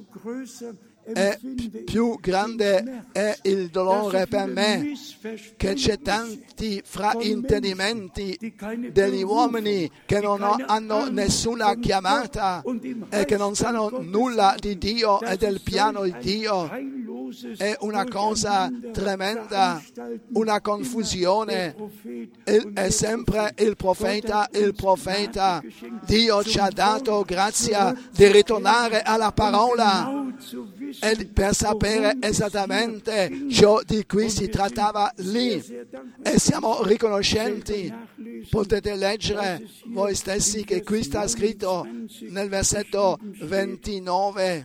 E più grande è il dolore per me che c'è tanti fraintendimenti degli uomini che non hanno nessuna chiamata e che non sanno nulla di Dio e del piano di Dio. È una cosa tremenda, una confusione. È sempre il profeta, il profeta. Dio ci ha dato grazia di ritornare alla parola e per sapere esattamente ciò di cui si trattava lì. E siamo riconoscenti. Potete leggere voi stessi che qui sta scritto nel versetto ventinove.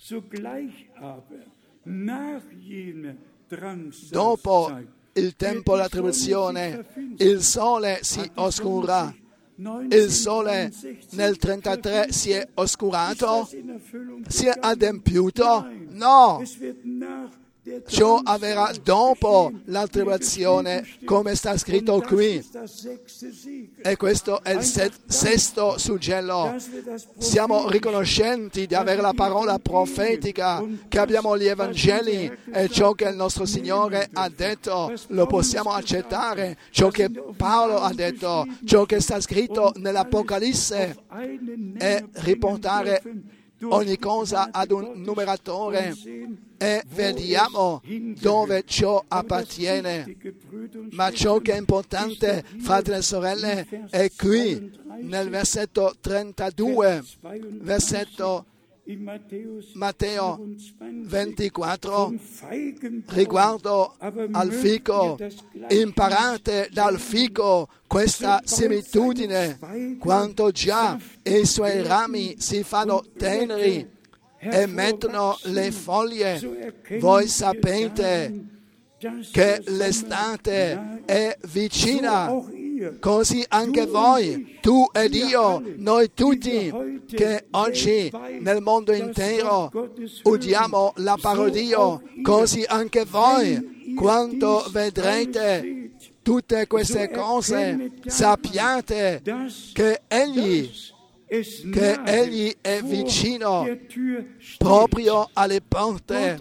Dopo il tempo della tribolazione, il sole si oscura. Il sole nel trentatré si è oscurato? Si è adempiuto? No! Ciò avverrà dopo la tribolazione, come sta scritto qui. E questo è il sesto suggello. Siamo riconoscenti di avere la parola profetica, che abbiamo gli Evangeli e ciò che il nostro Signore ha detto, lo possiamo accettare. Ciò che Paolo ha detto, ciò che sta scritto nell'Apocalisse, e riportare ogni cosa ad un numeratore e vediamo dove ciò appartiene. Ma ciò che è importante, fratelli e sorelle, è qui nel versetto trentadue, versetto Matteo ventiquattro, riguardo al fico. Imparate dal fico questa similitudine, quanto già i suoi rami si fanno teneri e mettono le foglie. Voi sapete che l'estate è vicina, così anche voi, tu ed io, noi tutti, che oggi nel mondo intero udiamo la parola di Dio, così anche voi, quando vedrete tutte queste cose, sappiate che Egli, che Egli è vicino, proprio alle porte.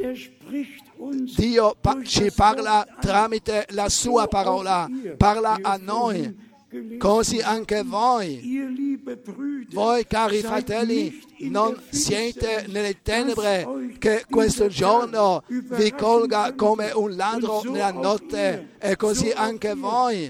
Dio pa- ci parla tramite la sua parola, parla a noi, così anche voi. Voi, cari fratelli, non siete nelle tenebre, che questo giorno vi colga come un ladro nella notte, e così anche voi.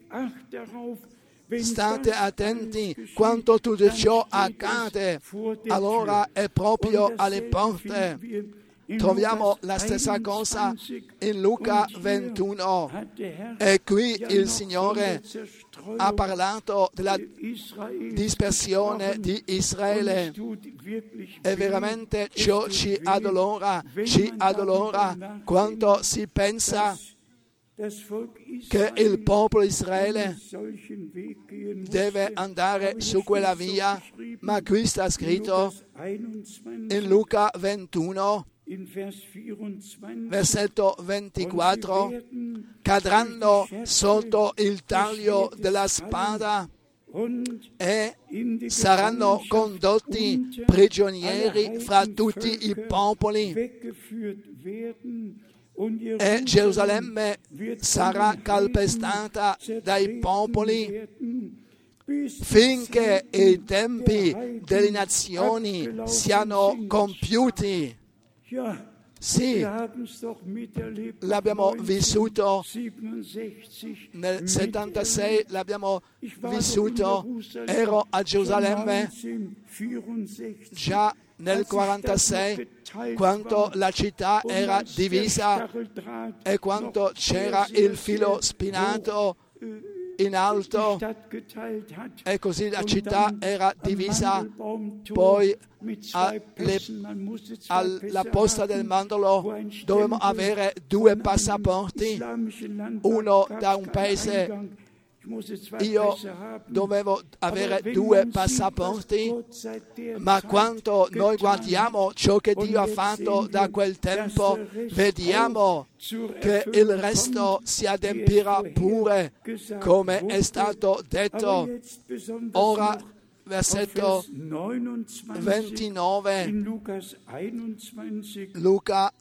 State attenti quando tutto ciò accade, allora è proprio alle porte. Troviamo la stessa cosa in Luca ventuno, e qui il Signore ha parlato della dispersione di Israele, e veramente ciò ci addolora, ci addolora quando si pensa che il popolo Israele deve andare su quella via, ma qui sta scritto in Luca ventuno, versetto ventiquattro, cadranno sotto il taglio della spada e saranno condotti prigionieri fra tutti i popoli, e Gerusalemme sarà calpestata dai popoli finché i tempi delle nazioni siano compiuti. Sì, l'abbiamo vissuto nel settantasei, l'abbiamo vissuto, ero a Gerusalemme già nel quarantasei, quando la città era divisa e quando c'era il filo spinato in alto, e così la città era divisa. Poi alle, alla posta del mandorlo dovevamo avere due passaporti, uno da un paese. Io dovevo avere due passaporti, ma quando noi guardiamo ciò che Dio ha fatto da quel tempo, vediamo che il resto si adempirà pure, come è stato detto. Ora, versetto ventinove, Luca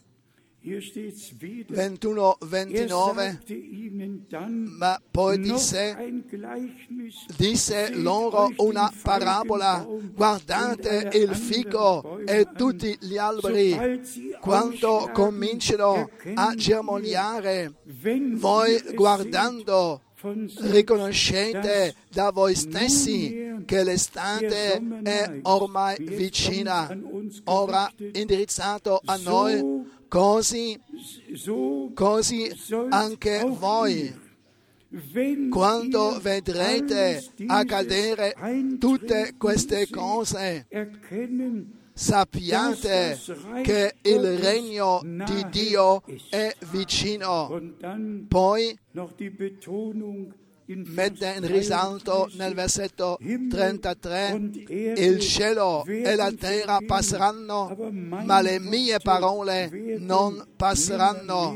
ventuno ventinove, ma poi disse, disse loro una parabola: guardate il fico e tutti gli alberi, quando cominciano a germogliare, voi guardando riconoscete da voi stessi che l'estate è ormai vicina. Ora indirizzato a noi, così, così anche voi, quando vedrete accadere tutte queste cose, sappiate che il regno di Dio è vicino. Poi mette in risalto nel versetto trentatré: il cielo e la terra passeranno, ma le mie parole non passeranno.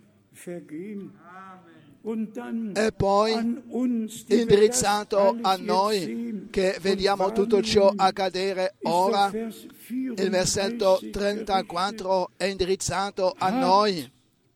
E poi indirizzato a noi, che vediamo tutto ciò accadere ora, il versetto trentaquattro è indirizzato a noi.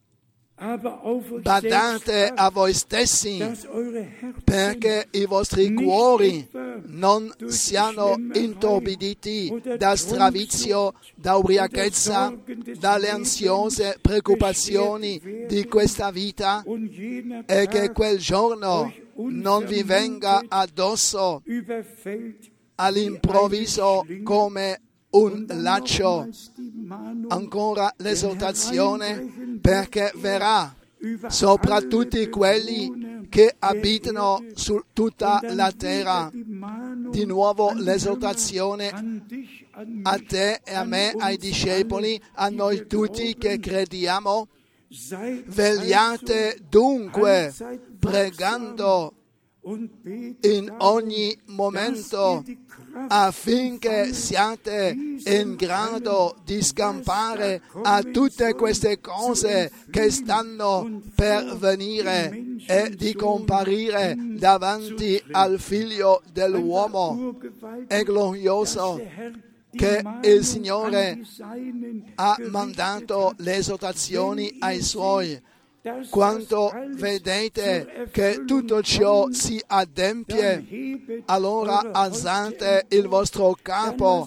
Badate a voi stessi, perché i vostri cuori non siano intorbiditi da stravizio, da ubriachezza, dalle ansiose preoccupazioni di questa vita, e che quel giorno non vi venga addosso all'improvviso come un laccio. Ancora l'esortazione, perché verrà sopra tutti quelli che abitano su tutta la terra. Di nuovo l'esortazione a te e a me, ai discepoli, a noi tutti che crediamo: vegliate dunque, pregando in ogni momento, affinché siate in grado di scampare a tutte queste cose che stanno per venire e di comparire davanti al Figlio dell'uomo. È glorioso che il Signore ha mandato le esortazioni ai Suoi. Quando vedete che tutto ciò si adempie, allora alzate il vostro capo,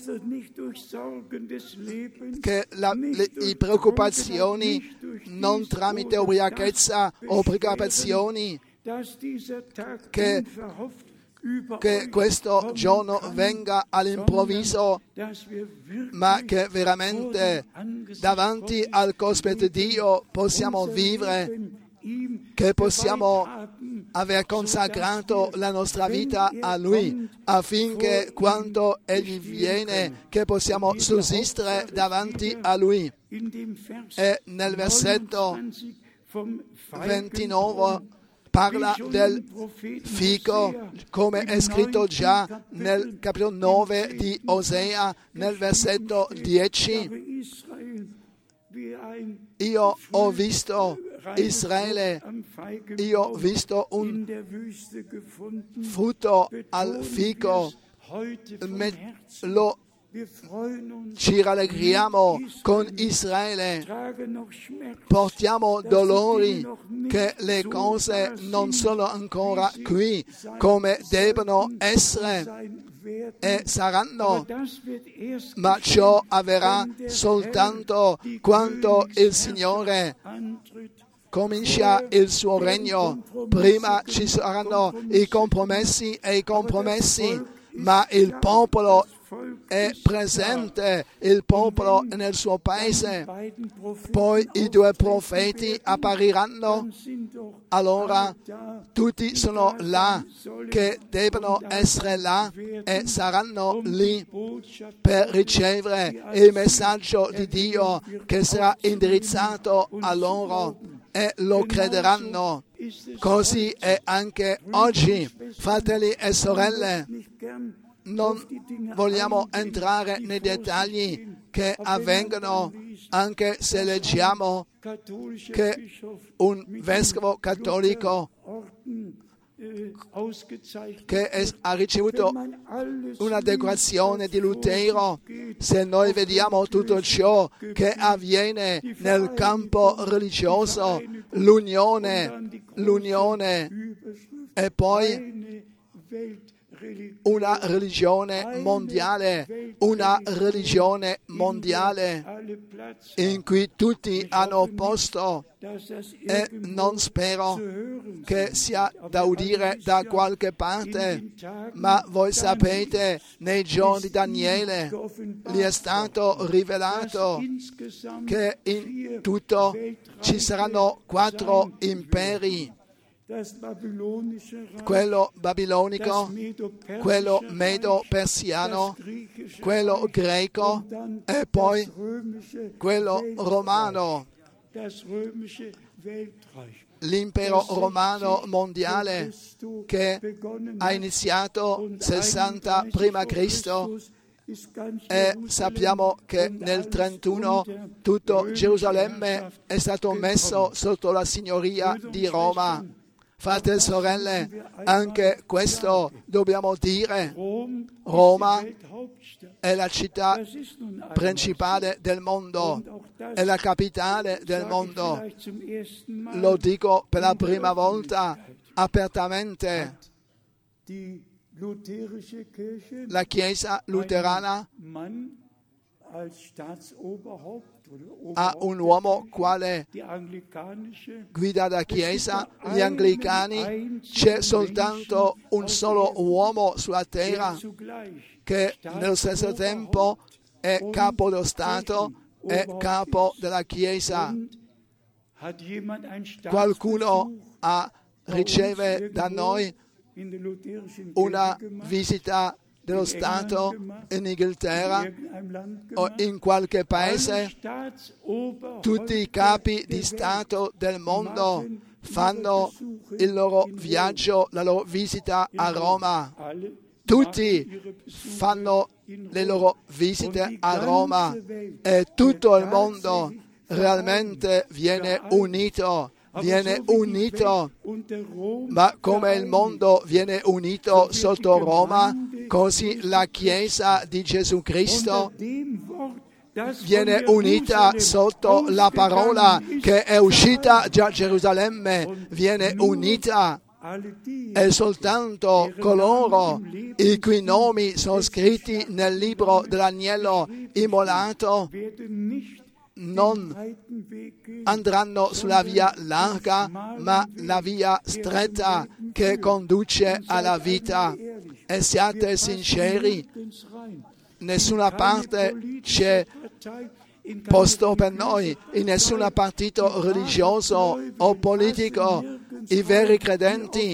che la, le, le preoccupazioni non tramite ubriachezza o preoccupazioni, che che questo giorno venga all'improvviso, ma che veramente davanti al cospetto di Dio possiamo vivere, che possiamo aver consacrato la nostra vita a Lui, affinché quando Egli viene, che possiamo sussistere davanti a Lui. E nel versetto ventinove parla del fico, come è scritto già nel capitolo nove di Osea, nel versetto dieci. Io ho visto Israele, io ho visto un frutto al fico, me, lo ci rallegriamo con Israele, portiamo dolori che le cose non sono ancora qui come devono essere e saranno, ma ciò avverrà soltanto quando il Signore comincia il suo regno. Prima ci saranno i compromessi e i compromessi, ma il popolo è presente, il popolo è nel suo paese. Poi i due profeti appariranno, allora tutti sono là che devono essere là e saranno lì per ricevere il messaggio di Dio che sarà indirizzato a loro e lo crederanno. Così è anche oggi, fratelli e sorelle. Non vogliamo entrare nei dettagli che avvengono, anche se leggiamo che un vescovo cattolico che è, ha ricevuto una decorazione di Lutero, se noi vediamo tutto ciò che avviene nel campo religioso, l'unione, l'unione e poi una religione mondiale, una religione mondiale in cui tutti hanno posto, e non spero che sia da udire da qualche parte, ma voi sapete, nei giorni di Daniele gli è stato rivelato che in tutto ci saranno quattro imperi: quello babilonico, quello medo-persiano, quello greco e poi quello romano, l'impero romano mondiale che ha iniziato sessanta prima Cristo, e sappiamo che nel trentuno tutto Gerusalemme è stato messo sotto la signoria di Roma. Fratelli e sorelle, anche questo dobbiamo dire. Roma è la città principale del mondo, è la capitale del mondo. Lo dico per la prima volta apertamente. La Chiesa luterana ha un uomo quale guida la Chiesa, gli anglicani, c'è soltanto un solo uomo sulla terra che nello stesso tempo è capo dello Stato e capo della Chiesa. Qualcuno ha, riceve da noi una visita dello Stato in Inghilterra o in qualche paese? Tutti i capi di Stato del mondo fanno il loro viaggio, la loro visita a Roma. Tutti fanno le loro visite a Roma e tutto il mondo realmente viene unito. Viene unito, ma come il mondo viene unito sotto Roma, così la Chiesa di Gesù Cristo viene unita sotto la parola che è uscita da Gerusalemme, viene unita. E soltanto coloro i cui nomi sono scritti nel libro dell'agnello immolato non andranno sulla via larga, ma la via stretta che conduce alla vita. E siate sinceri, nessuna parte c'è posto per noi, in nessun partito religioso o politico. I veri credenti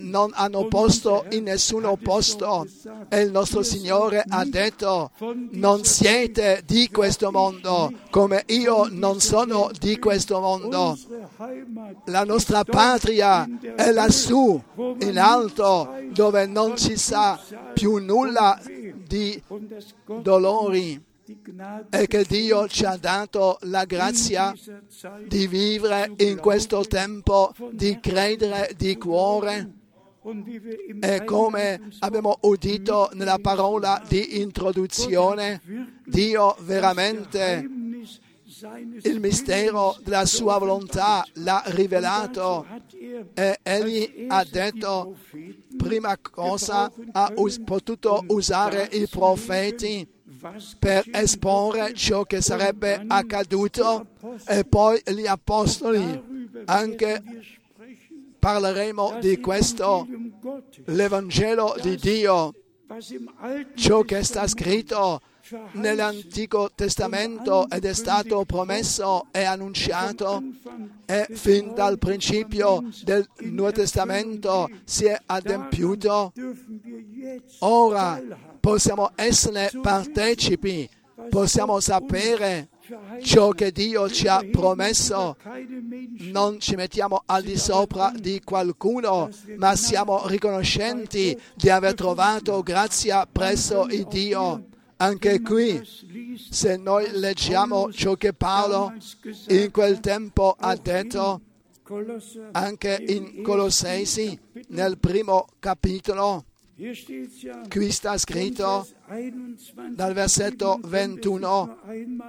non hanno posto in nessuno posto. E il nostro Signore ha detto: non siete di questo mondo, come io non sono di questo mondo. La nostra patria è lassù, in alto, dove non ci sa più nulla di dolori. E che Dio ci ha dato la grazia di vivere in questo tempo, di credere di cuore. E come abbiamo udito nella parola di introduzione, Dio veramente il mistero della sua volontà l'ha rivelato, e Egli ha detto: prima cosa ha us- potuto usare i profeti per esporre ciò che sarebbe accaduto, e poi gli apostoli. Anche parleremo di questo, l'Evangelo di Dio, ciò che sta scritto nell'Antico Testamento ed è stato promesso e annunciato, e fin dal principio del Nuovo Testamento si è adempiuto. Ora possiamo essere partecipi, possiamo sapere ciò che Dio ci ha promesso. Non ci mettiamo al di sopra di qualcuno, ma siamo riconoscenti di aver trovato grazia presso il Dio. Anche qui, se noi leggiamo ciò che Paolo in quel tempo ha detto, anche in Colossesi, nel primo capitolo, qui sta scritto dal versetto ventuno,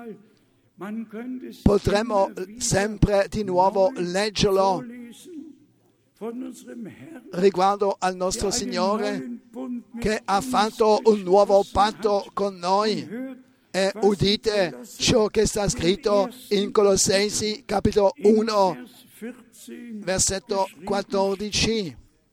potremmo sempre di nuovo leggerlo riguardo al nostro Signore che ha fatto un nuovo patto con noi. E udite ciò che sta scritto in Colossesi capitolo uno, versetto quattordici,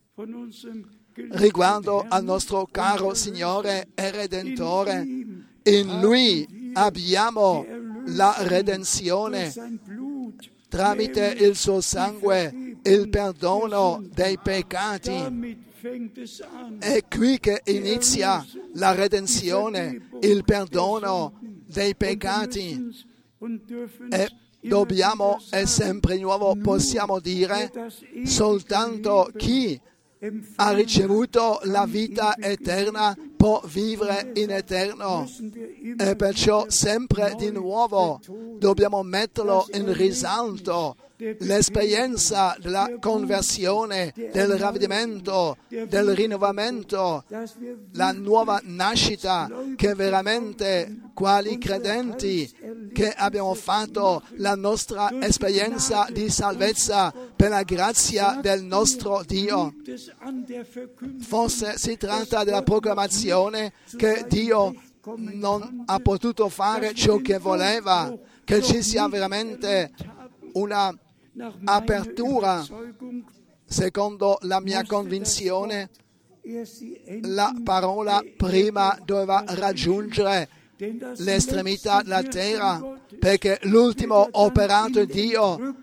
riguardo al nostro caro Signore e Redentore. In Lui abbiamo la redenzione tramite il suo sangue, il perdono dei peccati. È qui che inizia la redenzione, il perdono dei peccati. E dobbiamo, e sempre di nuovo possiamo dire, soltanto chi ha ricevuto la vita eterna può vivere in eterno, e perciò sempre di nuovo dobbiamo metterlo in risalto, l'esperienza della conversione, del ravvedimento, del rinnovamento, la nuova nascita, che veramente quali credenti che abbiamo fatto la nostra esperienza di salvezza per la grazia del nostro Dio. Forse si tratta della proclamazione che Dio non ha potuto fare ciò che voleva, che ci sia veramente una apertura. Secondo la mia convinzione, la parola prima doveva raggiungere l'estremità della terra, perché l'ultimo operato di Dio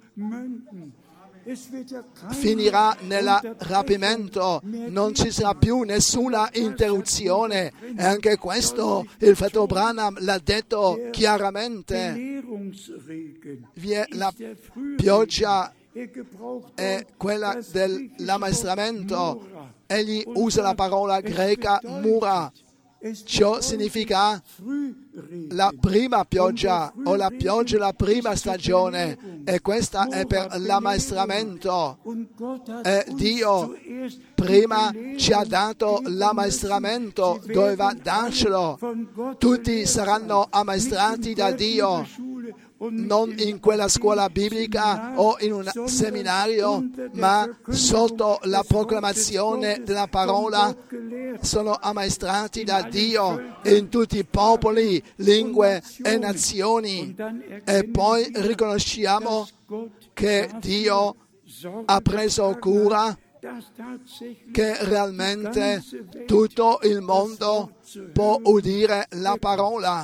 finirà nel rapimento, non ci sarà più nessuna interruzione, e anche questo il fratello Branham l'ha detto chiaramente. Vi è la pioggia è quella dell'ammaestramento. Egli usa la parola greca mura. Ciò significa la prima pioggia o la pioggia della prima stagione, e questa è per l'ammaestramento. E Dio prima ci ha dato l'ammaestramento, doveva darcelo. Tutti saranno ammaestrati da Dio, non in quella scuola biblica o in un seminario, ma sotto la proclamazione della parola sono ammaestrati da Dio in tutti i popoli, lingue e nazioni. E poi riconosciamo che Dio ha preso cura che realmente tutto il mondo può udire la parola.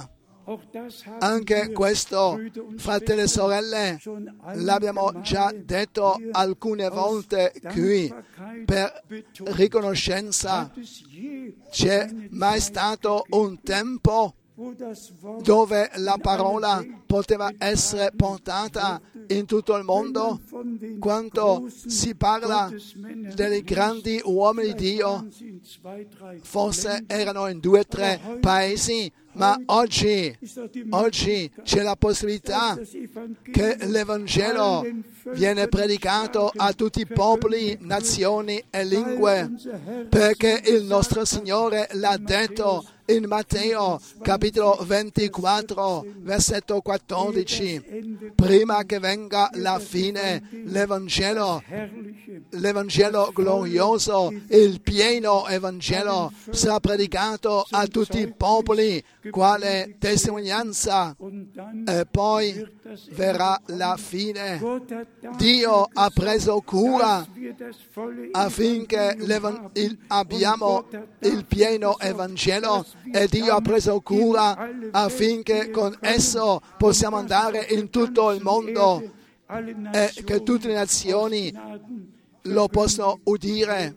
Anche questo, fratelli e sorelle, l'abbiamo già detto alcune volte qui, per riconoscenza. C'è mai stato un tempo dove la parola poteva essere portata in tutto il mondo? Quando si parla dei grandi uomini di Dio, forse erano in due o tre paesi, ma oggi, oggi c'è la possibilità che l'Evangelo viene predicato a tutti i popoli, nazioni e lingue, perché il nostro Signore l'ha detto in Matteo capitolo ventiquattro, versetto quattordici, prima che venga la fine, l'Evangelo, l'Evangelo glorioso, il pieno Evangelo sarà predicato a tutti i popoli, quale testimonianza, e poi verrà la fine. Dio ha preso cura affinché il, abbiamo il pieno Evangelo, e Dio ha preso cura affinché con esso possiamo andare in tutto il mondo e che tutte le nazioni lo possono udire.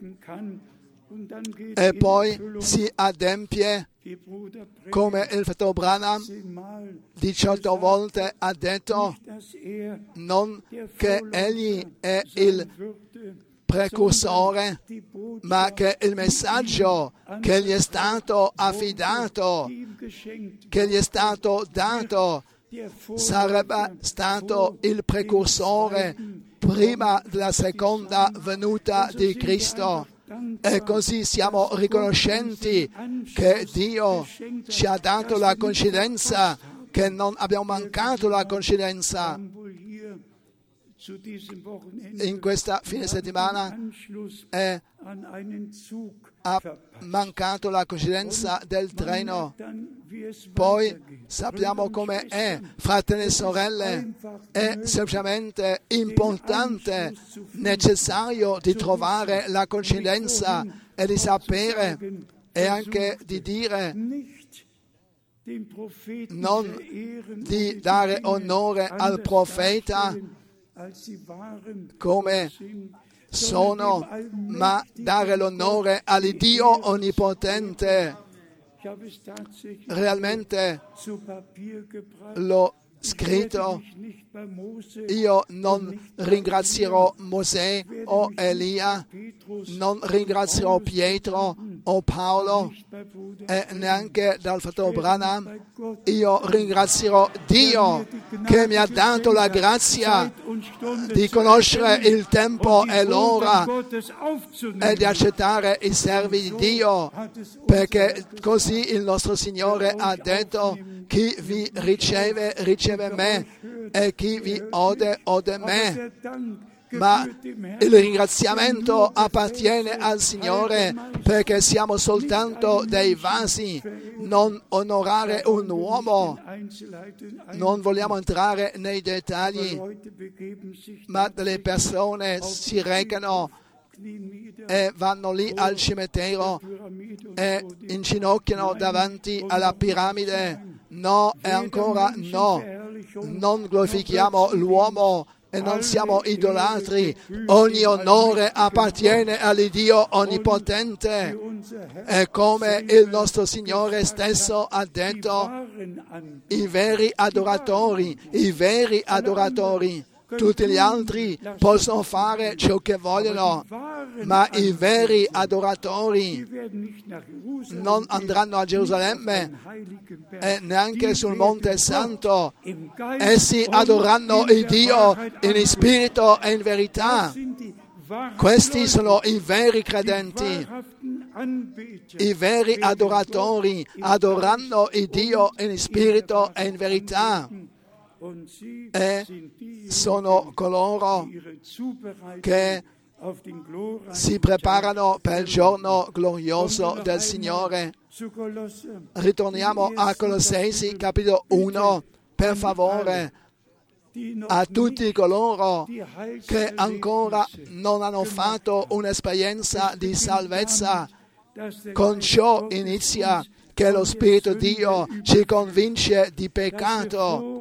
E poi si adempie, come il fratello Branham diciotto volte ha detto, non che egli è il precursore, ma che il messaggio che gli è stato affidato, che gli è stato dato, sarebbe stato il precursore prima della seconda venuta di Cristo. E così siamo riconoscenti che Dio ci ha dato la coincidenza, che non abbiamo mancato la coincidenza. In questa fine settimana è, ha mancato la coincidenza del treno. Poi sappiamo come è, fratelli e sorelle, è semplicemente importante, necessario di trovare la coincidenza e di sapere e anche di dire, non di dare onore al profeta come sono, ma dare l'onore all'Iddio Onnipotente. Realmente l'ho scritto, io non ringrazierò Mosè o Elia, non ringrazierò Pietro o Paolo e neanche dal fratello Branham. Io ringrazierò Dio che mi ha dato la grazia di conoscere il tempo e l'ora e di accettare i servi di Dio, perché così il nostro Signore ha detto: chi vi riceve, riceve me, e chi vi ode, ode me. Ma il ringraziamento appartiene al Signore, perché siamo soltanto dei vasi. Non onorare un uomo, non vogliamo entrare nei dettagli, ma delle persone si recano e vanno lì al cimitero e inginocchiano davanti alla piramide. No, e ancora no, non glorifichiamo l'uomo e non siamo idolatri. Ogni onore appartiene all'Iddio Onnipotente, e come il nostro Signore stesso ha detto, i veri adoratori, i veri adoratori. Tutti gli altri possono fare ciò che vogliono, ma i veri adoratori non andranno a Gerusalemme e neanche sul Monte Santo. Essi adoreranno il Dio in spirito e in verità. Questi sono i veri credenti. I veri adoratori adoreranno il Dio in spirito e in verità. E sono coloro che si preparano per il giorno glorioso del Signore. Ritorniamo a Colossesi capitolo uno, per favore, a tutti coloro che ancora non hanno fatto un'esperienza di salvezza. Con ciò inizia che lo Spirito di Dio ci convince di peccato,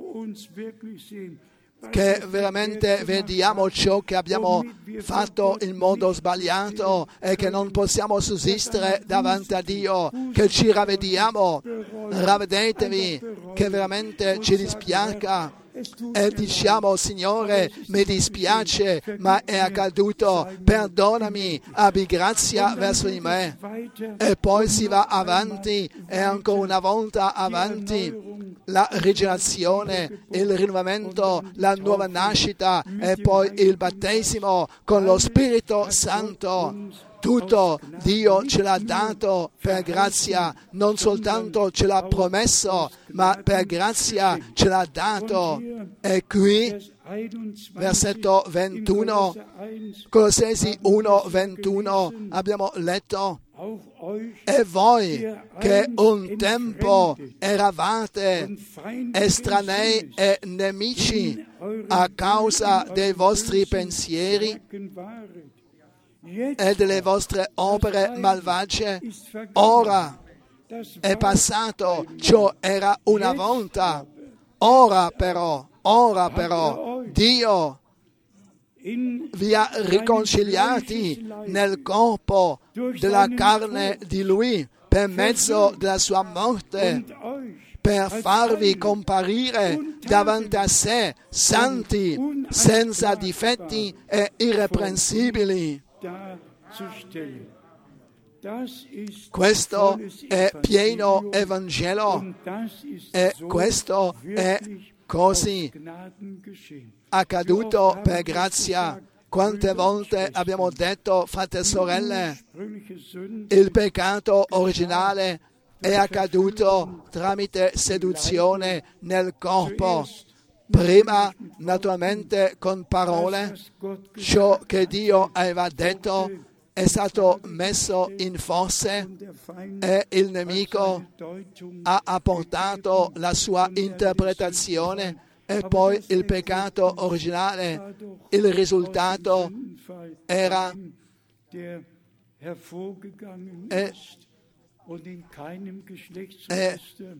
che veramente vediamo ciò che abbiamo fatto in modo sbagliato e che non possiamo sussistere davanti a Dio, che ci ravvediamo, ravvedetevi, che veramente ci dispiaca e diciamo: Signore, mi dispiace, ma è accaduto, perdonami, abbi grazia verso di me. E poi si va avanti e ancora una volta avanti. La rigenerazione, il rinnovamento, la nuova nascita e poi il battesimo con lo Spirito Santo. Tutto Dio ce l'ha dato per grazia, non soltanto ce l'ha promesso, ma per grazia ce l'ha dato. E qui, versetto ventuno, Colossesi uno ventuno, abbiamo letto: e voi che un tempo eravate estranei e nemici a causa dei vostri pensieri e delle vostre opere malvagie, ora è passato, ciò era una volta. Ora però, ora però, Dio vi ha riconciliati nel corpo della carne di Lui per mezzo della sua morte, per farvi comparire davanti a sé santi, senza difetti e irreprensibili. Questo è pieno Evangelo e questo è così accaduto per grazia. Quante volte abbiamo detto, fratelli e sorelle, il peccato originale è accaduto tramite seduzione nel corpo. Prima, naturalmente, con parole, ciò che Dio aveva detto è stato messo in forse e il nemico ha apportato la sua interpretazione e poi il peccato originale. Il risultato era e, e,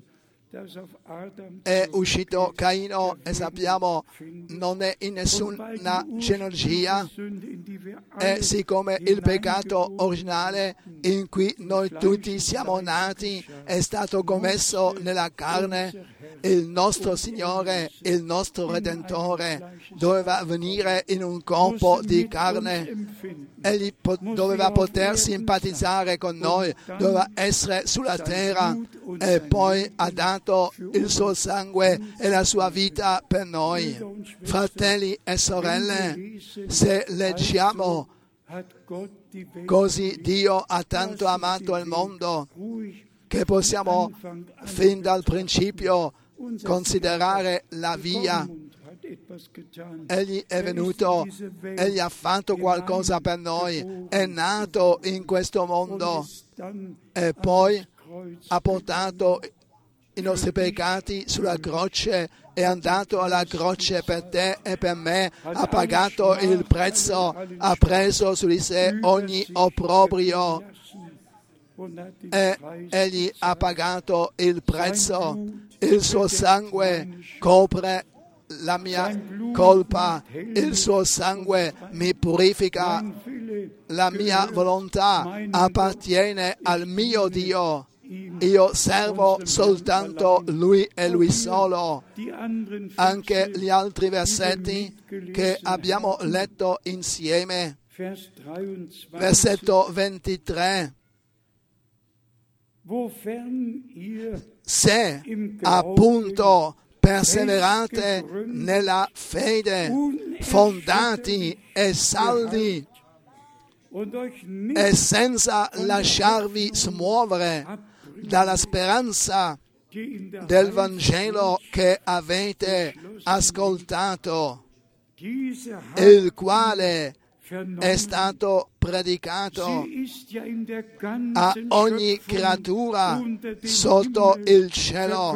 è uscito Caino e sappiamo non è in nessuna genealogia, e siccome il peccato originale in cui noi tutti siamo nati è stato commesso nella carne, il nostro Signore, il nostro Redentore doveva venire in un corpo di carne, egli po- doveva poter simpatizzare con noi, doveva essere sulla terra e poi ha dato il suo sangue e la sua vita per noi. Fratelli e sorelle, se leggiamo così Dio ha tanto amato il mondo che possiamo fin dal principio considerare la via. Egli è venuto, egli ha fatto qualcosa per noi, è nato in questo mondo e poi ha portato i nostri peccati sulla croce, è andato alla croce per te e per me, ha pagato il prezzo, ha preso su di sé ogni opprobrio e egli ha pagato il prezzo. Il suo sangue copre la mia colpa, il suo sangue mi purifica, la mia volontà appartiene al mio Dio. Io servo soltanto Lui e Lui solo. Anche gli altri versetti che abbiamo letto insieme. Versetto ventitré. Se appunto perseverate nella fede, fondati e saldi, e senza lasciarvi smuovere dalla speranza del Vangelo che avete ascoltato, il quale è stato predicato a ogni creatura sotto il cielo,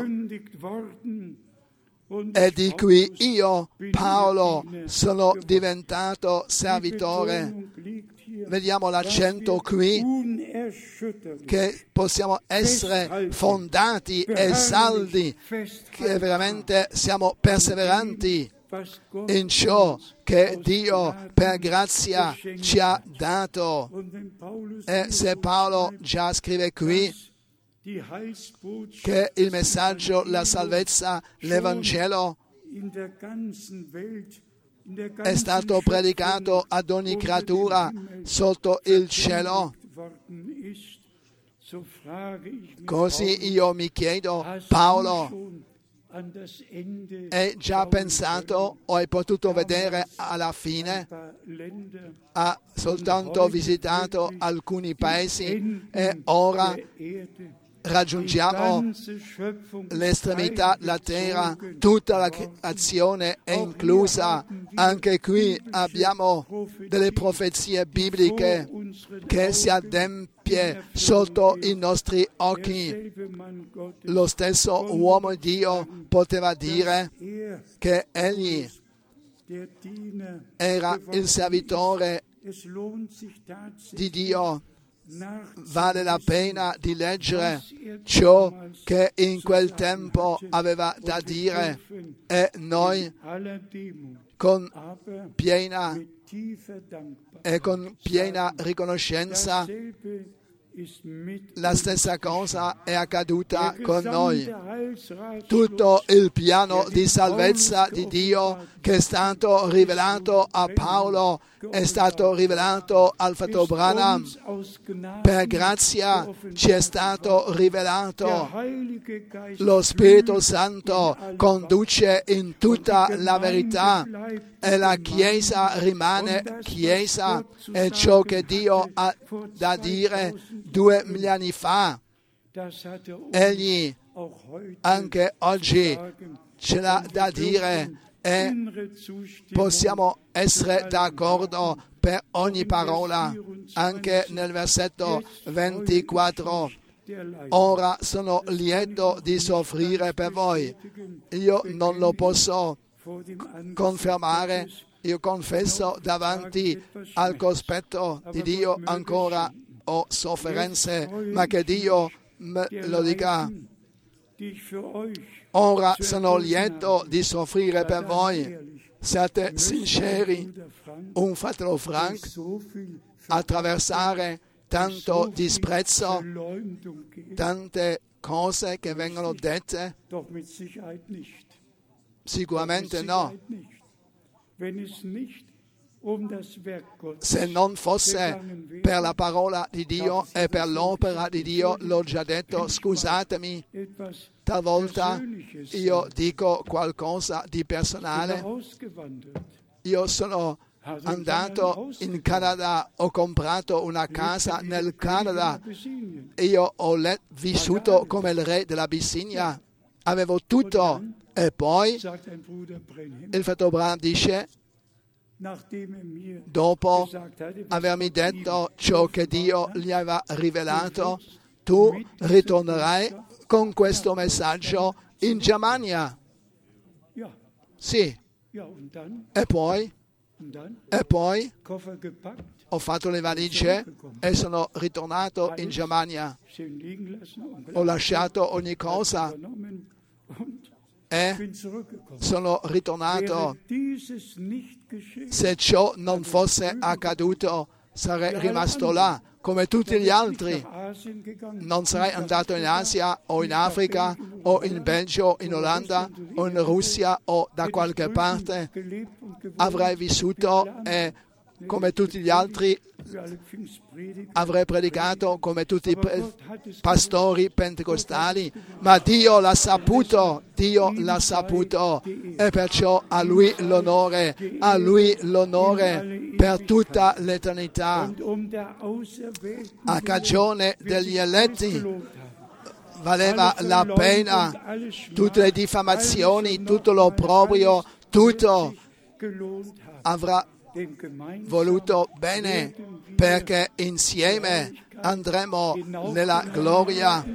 e di cui io, Paolo, sono diventato servitore. Vediamo l'accento qui, che possiamo essere fondati e saldi, che veramente siamo perseveranti in ciò che Dio per grazia ci ha dato. E se Paolo già scrive qui che il messaggio, la salvezza, l'Evangelo è stato predicato ad ogni creatura sotto il cielo, così io mi chiedo, Paolo, hai già pensato o hai potuto vedere alla fine? Ha soltanto visitato alcuni paesi e ora raggiungiamo l'estremità, la terra, tutta la creazione è inclusa. Anche qui abbiamo delle profezie bibliche che si adempie sotto i nostri occhi. Lo stesso uomo di Dio poteva dire che egli era il servitore di Dio. Vale la pena di leggere ciò che in quel tempo aveva da dire e noi con piena e con piena riconoscenza la stessa cosa è accaduta con noi. Tutto il piano di salvezza di Dio che è stato rivelato a Paolo è stato rivelato al fratello Branham. Per grazia ci è stato rivelato. Lo Spirito Santo conduce in tutta la verità e la Chiesa rimane Chiesa. È ciò che Dio ha da dire due mila anni fa. Egli anche oggi ce l'ha da dire e possiamo essere d'accordo per ogni parola, anche nel versetto ventiquattro. Ora sono lieto di soffrire per voi. Io non lo posso confermare, io confesso davanti al cospetto di Dio ancora ho sofferenze, ma che Dio me lo dica. Ora sono lieto di soffrire per voi. Siate sinceri. Un fratello Frank attraversare tanto disprezzo, tante cose che vengono dette? Sicuramente no. Se non fosse per la parola di Dio e per l'opera di Dio, l'ho già detto, scusatemi, talvolta io dico qualcosa di personale. Io sono andato in Canada, ho comprato una casa nel Canada, io ho let- vissuto come il re dell'Abissinia, avevo tutto. E poi il fratello Branham dice, dopo avermi detto ciò che Dio gli aveva rivelato, tu ritornerai con questo messaggio in Germania. Sì. E poi, e poi ho fatto le valigie e sono ritornato in Germania. Ho lasciato ogni cosa e sono ritornato. Se ciò non fosse accaduto, sarei rimasto là come tutti gli altri. Non sarei andato in Asia o in Africa o in Belgio, in Olanda o in Russia o da qualche parte. Avrei vissuto e come tutti gli altri avrei predicato come tutti i pre- pastori pentecostali, ma Dio l'ha saputo, Dio l'ha saputo e perciò a Lui l'onore, a Lui l'onore per tutta l'eternità. A cagione degli eletti valeva la pena, tutte le diffamazioni, tutto l'opprobrio, tutto avrà voluto bene, perché insieme andremo nella gloria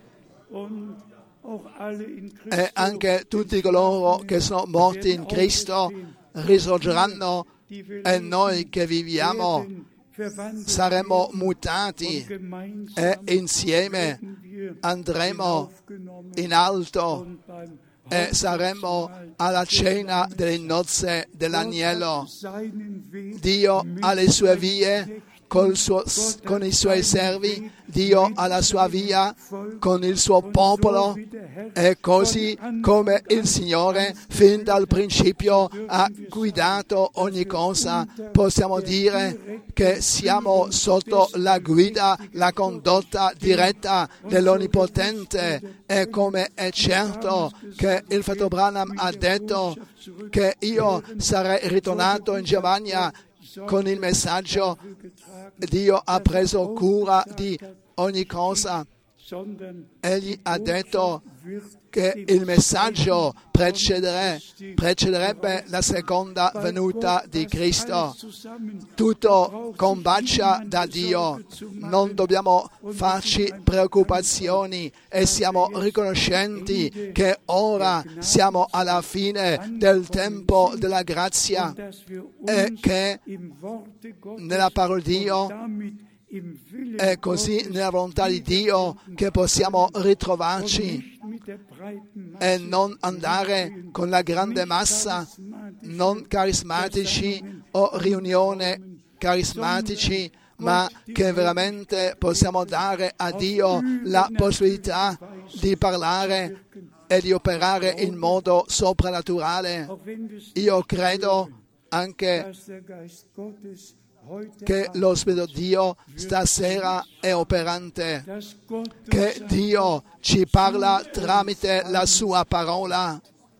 e anche tutti coloro che sono morti in Cristo risorgeranno e noi che viviamo saremo mutati e insieme andremo in alto e saremo alla cena delle nozze dell'agnello. Dio ha le sue vie col suo, con i suoi servi, Dio ha la sua via con il suo popolo, e così come il Signore fin dal principio ha guidato ogni cosa, possiamo dire che siamo sotto la guida, la condotta diretta dell'Onnipotente. E come è certo che il fratello Branham ha detto che io sarei ritornato in Germania con il messaggio, Dio ha preso cura di ogni cosa. Egli ha detto che il messaggio precedere, precederebbe la seconda venuta di Cristo. Tutto combacia da Dio, non dobbiamo farci preoccupazioni e siamo riconoscenti che ora siamo alla fine del tempo della grazia e che nella parola di Dio è così nella volontà di Dio che possiamo ritrovarci e non andare con la grande massa, non carismatici o riunioni carismatici, ma che veramente possiamo dare a Dio la possibilità di parlare e di operare in modo soprannaturale. Io credo anche che lo Spirito di Dio stasera è operante, che Dio ci parla tramite la sua parola.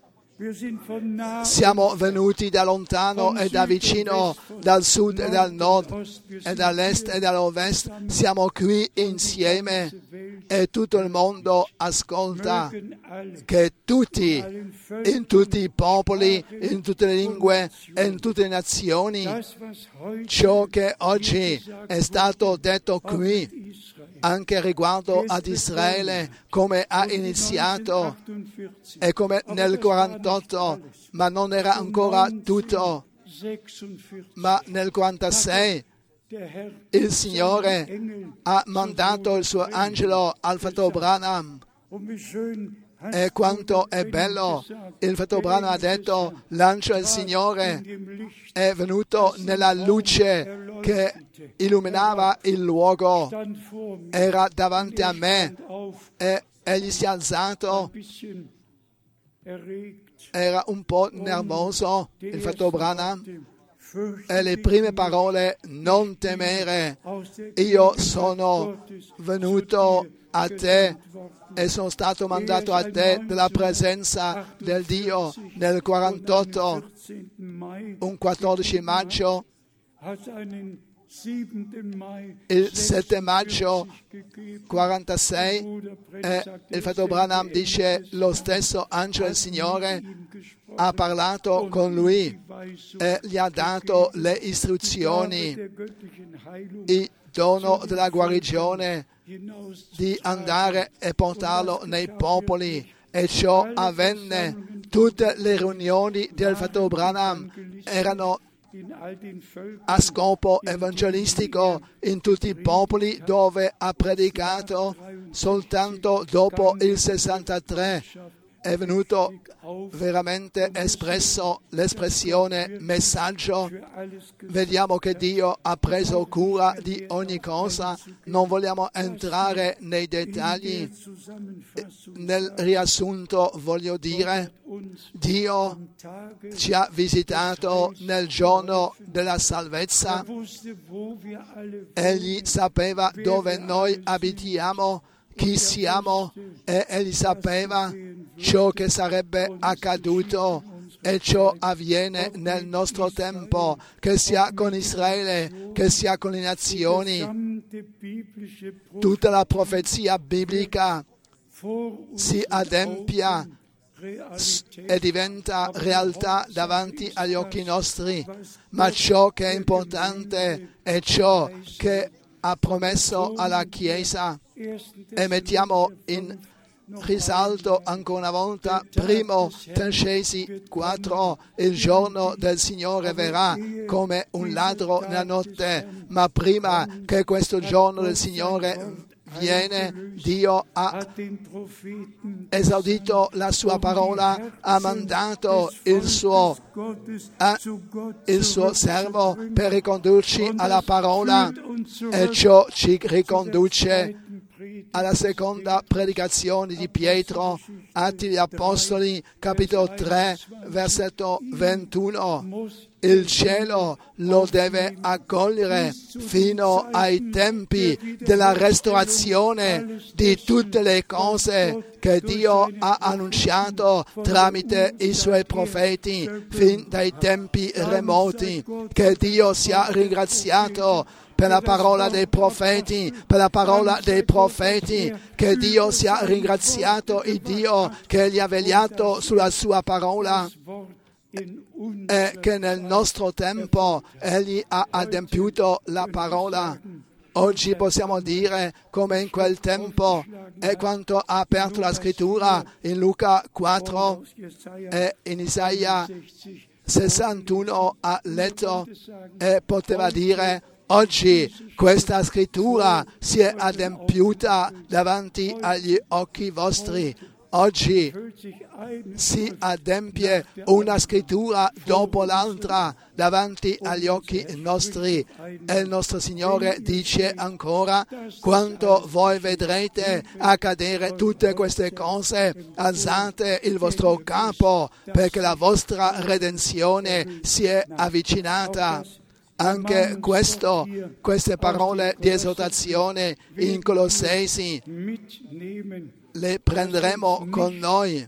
Siamo venuti da lontano e da vicino, dal sud e dal nord, e dall'est e dall'ovest. Siamo qui insieme e tutto il mondo ascolta. Che tutti, in tutti i popoli, in tutte le lingue e in tutte le nazioni, ciò che oggi è stato detto qui, anche riguardo ad Israele, come ha iniziato e come nel quarantotto, ma non era ancora tutto, ma nel quarantasei il Signore ha mandato il suo angelo al fratello Branham. E quanto è bello, il fratello Branham ha detto, l'angelo del Signore è venuto nella luce che illuminava il luogo, era davanti a me e egli si è alzato, era un po' nervoso, il fratello Branham, e le prime parole, non temere, io sono venuto a te e sono stato mandato a te dalla presenza del Dio nel quarantotto, un quattordici maggio, il sette maggio quarantasei, eh, il fratello Branham dice lo stesso angelo del Signore ha parlato con lui e gli ha dato le istruzioni, il dono della guarigione, di andare e portarlo nei popoli, e ciò avvenne. Tutte le riunioni del fratello Branham erano a scopo evangelistico in tutti i popoli dove ha predicato. Soltanto dopo il sessantatré è venuto veramente espresso l'espressione messaggio. Vediamo che Dio ha preso cura di ogni cosa. Non vogliamo entrare nei dettagli. Nel riassunto voglio dire, Dio ci ha visitato nel giorno della salvezza. Egli sapeva dove noi abitiamo, chi siamo, e egli sapeva ciò che sarebbe accaduto, e ciò avviene nel nostro tempo, che sia con Israele, che sia con le nazioni. Tutta la profezia biblica si adempia e diventa realtà davanti agli occhi nostri, ma ciò che è importante è ciò che ha promesso alla Chiesa. E mettiamo in risalto ancora una volta, primo Tessalonicesi quattro, il giorno del Signore verrà come un ladro nella notte, ma prima che questo giorno del Signore viene, Dio ha esaudito la sua parola, ha mandato il suo, ha, il suo servo per ricondurci alla parola, e ciò ci riconduce alla seconda predicazione di Pietro, Atti degli Apostoli, capitolo tre, versetto ventuno. Il cielo lo deve accogliere fino ai tempi della restaurazione di tutte le cose che Dio ha annunciato tramite i suoi profeti fin dai tempi remoti. Che Dio sia ringraziato per la parola dei profeti, per la parola dei profeti, che Dio sia ringraziato, il Dio che gli ha vegliato sulla sua parola, e che nel nostro tempo Egli ha adempiuto la parola. Oggi possiamo dire, come in quel tempo, e quanto ha aperto la scrittura in Luca quattro e in Isaia sessantuno ha letto e poteva dire: oggi questa scrittura si è adempiuta davanti agli occhi vostri. Oggi si adempie una scrittura dopo l'altra davanti agli occhi nostri, e il nostro Signore dice ancora: quando voi vedrete accadere tutte queste cose, alzate il vostro capo, perché la vostra redenzione si è avvicinata. Anche questo, queste parole di esortazione in Colossesi le prenderemo con noi,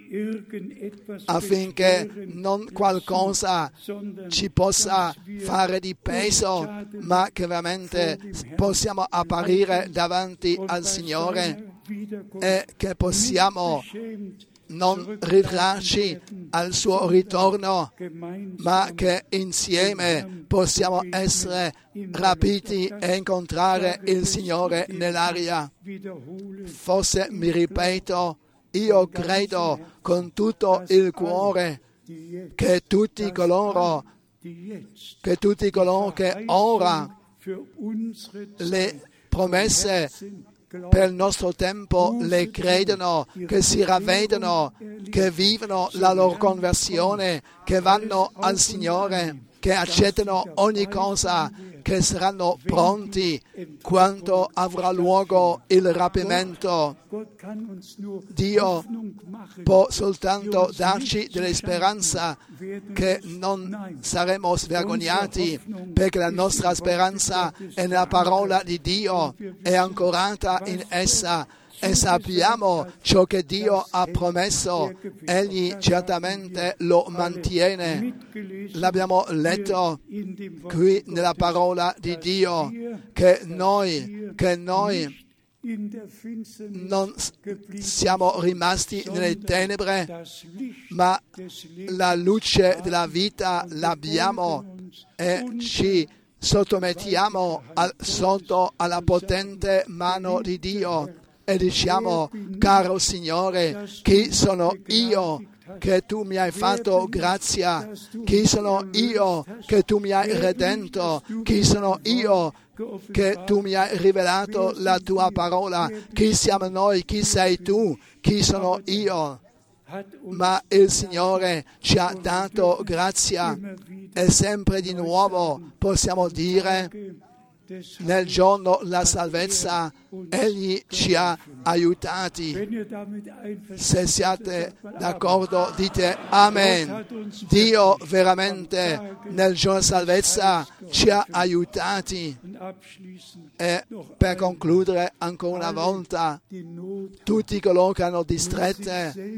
affinché non qualcosa ci possa fare di peso, ma che veramente possiamo apparire davanti al Signore e che possiamo non ritrarci al suo ritorno, ma che insieme possiamo essere rapiti e incontrare il Signore nell'aria. Forse mi ripeto, io credo con tutto il cuore che tutti coloro che tutti coloro che ora le promesse per il nostro tempo le credono, che si ravvedono, che vivono la loro conversione, che vanno al Signore, che accettano ogni cosa, che saranno pronti quando avrà luogo il rapimento. Dio può soltanto darci della speranza, che non saremo svergognati, perché la nostra speranza è nella parola di Dio, è ancorata in essa, e sappiamo ciò che Dio ha promesso, Egli certamente lo mantiene. L'abbiamo letto qui nella parola di Dio, che noi, che noi non siamo rimasti nelle tenebre, ma la luce della vita l'abbiamo e ci sottomettiamo al, sotto alla potente mano di Dio. E diciamo: caro Signore, chi sono io che tu mi hai fatto grazia? Chi sono io che tu mi hai redento? Chi sono io che tu mi hai rivelato la tua parola? Chi siamo noi? Chi sei tu? Chi sono io? Ma il Signore ci ha dato grazia, e sempre di nuovo possiamo dire: nel giorno della salvezza Egli ci ha aiutati. Se siate d'accordo dite Amen. Dio veramente nel giorno della salvezza ci ha aiutati. E per concludere ancora una volta, tutti coloro che hanno distrette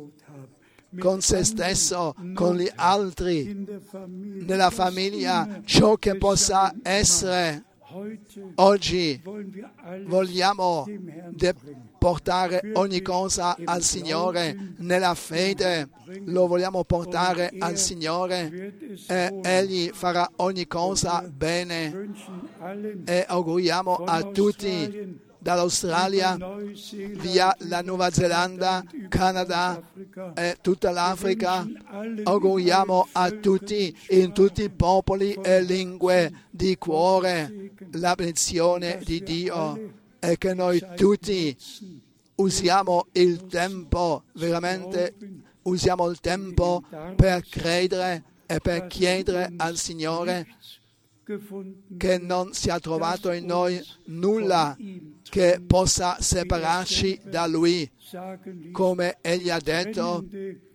con se stesso, con gli altri, nella famiglia, ciò che possa essere. Oggi vogliamo portare ogni cosa al Signore, nella fede lo vogliamo portare al Signore, e Egli farà ogni cosa bene. E auguriamo a tutti dall'Australia, via la Nuova Zelanda, Canada e tutta l'Africa. Auguriamo a tutti, in tutti i popoli e lingue, di cuore la benedizione di Dio, e che noi tutti usiamo il tempo, veramente usiamo il tempo per credere e per chiedere al Signore che non sia trovato in noi nulla che possa separarci da Lui. Come Egli ha detto,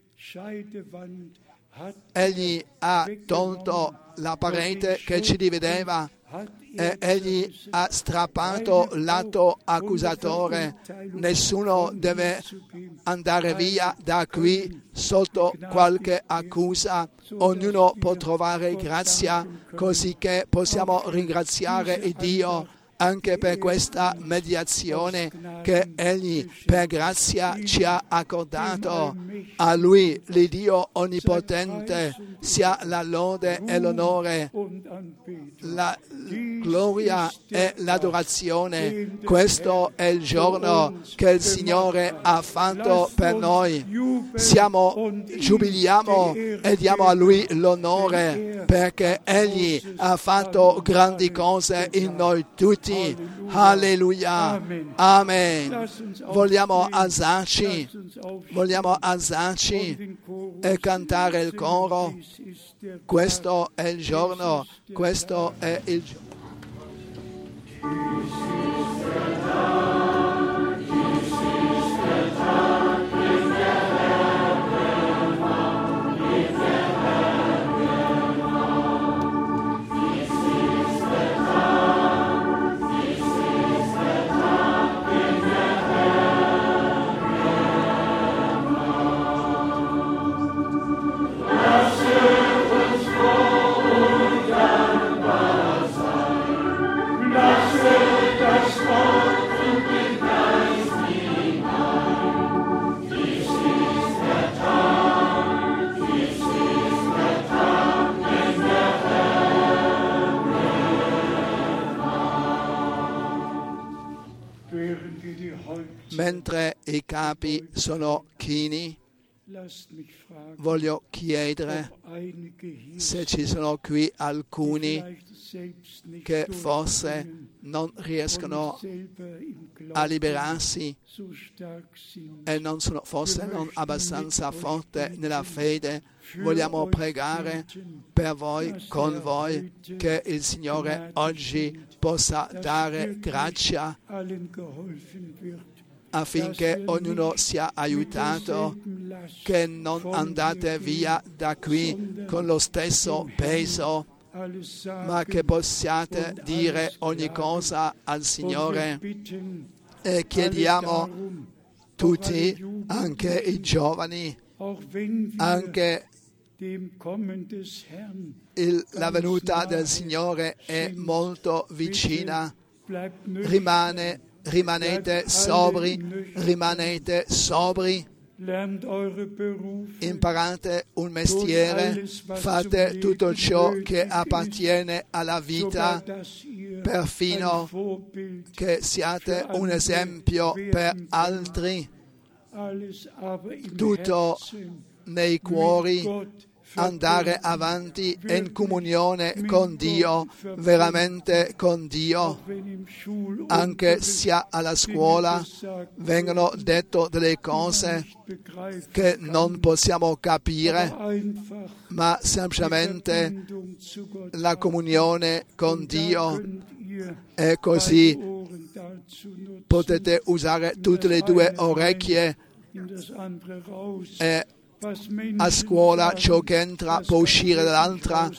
Egli ha tolto la parete che ci divideva e Egli ha strappato l'atto accusatore. Nessuno deve andare via da qui sotto qualche accusa. Ognuno può trovare grazia, così che possiamo ringraziare Dio anche per questa mediazione che Egli per grazia ci ha accordato. A Lui, l'Iddio Onnipotente, sia la lode e l'onore, la gloria e l'adorazione. Questo è il giorno che il Signore ha fatto per noi. Siamo, giubiliamo e diamo a Lui l'onore, perché Egli ha fatto grandi cose in noi tutti. Alleluia. Amen. Vogliamo alzarci, vogliamo alzarci e cantare il coro. Questo è il giorno, questo è il giorno. Mentre i capi sono chini, voglio chiedere se ci sono qui alcuni che forse non riescono a liberarsi e non sono forse non abbastanza forti nella fede. Vogliamo pregare per voi, con voi, che il Signore oggi possa dare grazia affinché ognuno sia aiutato, che non andate via da qui con lo stesso peso, ma che possiate dire ogni cosa al Signore. E chiediamo tutti, anche i giovani, anche il, la venuta del Signore è molto vicina. Rimane Rimanete sobri, rimanete sobri, imparate un mestiere, fate tutto ciò che appartiene alla vita, perfino che siate un esempio per altri, tutto nei cuori, andare avanti in comunione con Dio, veramente con Dio. Anche sia alla scuola vengono dette delle cose che non possiamo capire, ma semplicemente la comunione con Dio, e così potete usare tutte le due orecchie e a scuola ciò che entra può uscire dall'altra,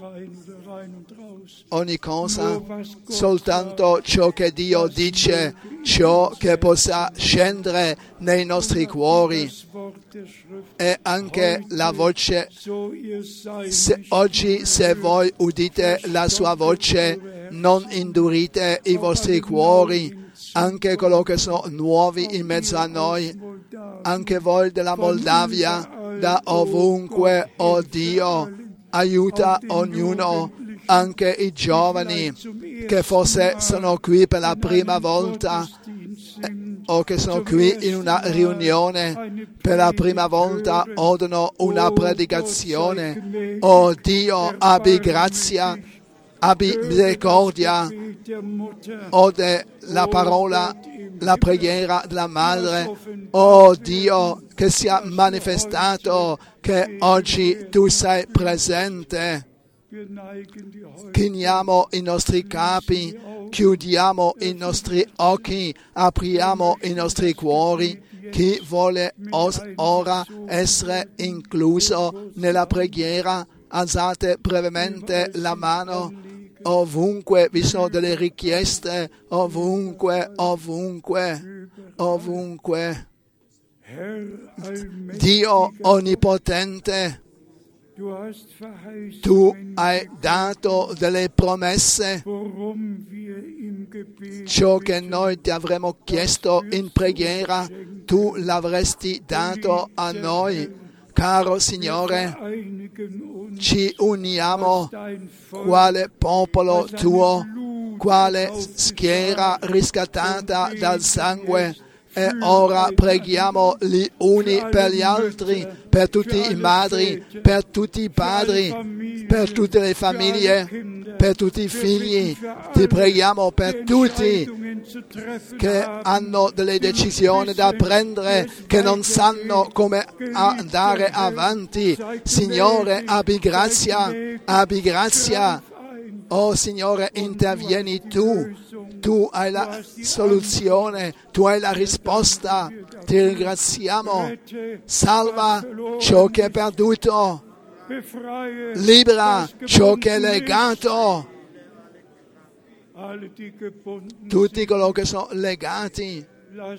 ogni cosa, soltanto ciò che Dio dice, ciò che possa scendere nei nostri cuori. E anche la voce, se, oggi se voi udite la sua voce, non indurite i vostri cuori. Anche coloro che sono nuovi in mezzo a noi, anche voi della Moldavia, da ovunque, oh Dio, aiuta ognuno, anche i giovani che forse sono qui per la prima volta, o che sono qui in una riunione per la prima volta odono una predicazione. Oh Dio, abbi grazia, abbi misericordia, ode la parola, la preghiera della madre. Oh Dio, che sia manifestato che oggi tu sei presente. Chiniamo i nostri capi, chiudiamo i nostri occhi, apriamo i nostri cuori. Chi vuole ora essere incluso nella preghiera, alzate brevemente la mano. Ovunque vi sono delle richieste, ovunque, ovunque, ovunque. Dio Onnipotente, tu hai dato delle promesse, ciò che noi ti avremmo chiesto in preghiera, tu l'avresti dato a noi. Caro Signore, ci uniamo quale popolo tuo, quale schiera riscattata dal sangue. E ora preghiamo gli uni per gli altri, per tutti i madri, per tutti i padri, per tutte le famiglie, per tutti i figli. Ti preghiamo per tutti che hanno delle decisioni da prendere, che non sanno come andare avanti. Signore, abbi grazia, abbi grazia. Oh Signore, intervieni tu. Tu hai la soluzione, tu hai la risposta. Ti ringraziamo. Salva ciò che è perduto. Libera ciò che è legato. Tutti coloro che sono legati,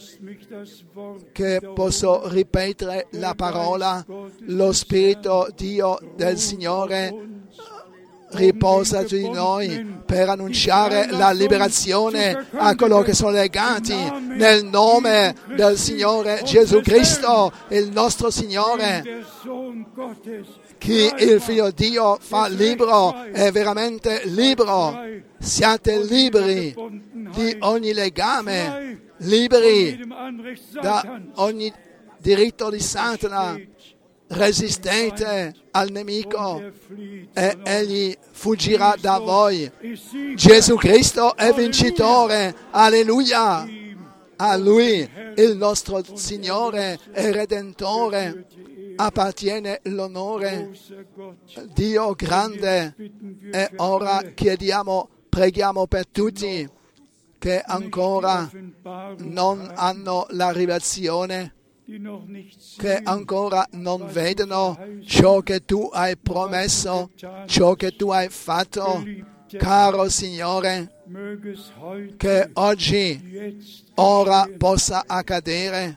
che posso ripetere la parola, lo Spirito Dio del Signore riposa su di noi per annunciare la liberazione a coloro che sono legati nel nome del Signore Gesù Cristo, il nostro Signore. Chi il Figlio di Dio fa libero è veramente libero. Siate liberi di ogni legame, liberi da ogni diritto di Satana. Resistete al nemico e egli fuggirà da voi. Gesù Cristo è vincitore. Alleluia. A Lui, il nostro Signore e Redentore, appartiene l'onore. Dio grande. E ora chiediamo, preghiamo per tutti che ancora non hanno la rivelazione, che ancora non vedono ciò che tu hai promesso, ciò che tu hai fatto. Caro Signore, che oggi, ora possa accadere,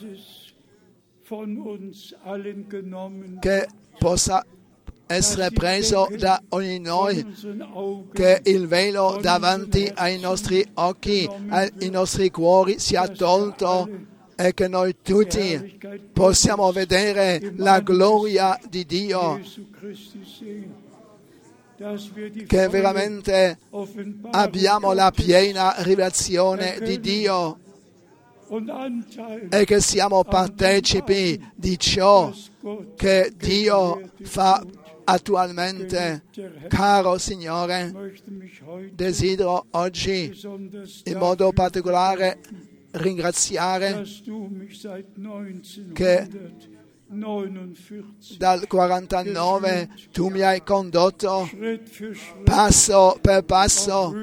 che possa essere preso da ogni noi, che il velo davanti ai nostri occhi, ai nostri cuori sia tolto, e che noi tutti possiamo vedere la gloria di Dio, che veramente abbiamo la piena rivelazione di Dio e che siamo partecipi di ciò che Dio fa attualmente. Caro Signore, desidero oggi in modo particolare ringraziare che dal quarantanove tu mi hai condotto passo per passo,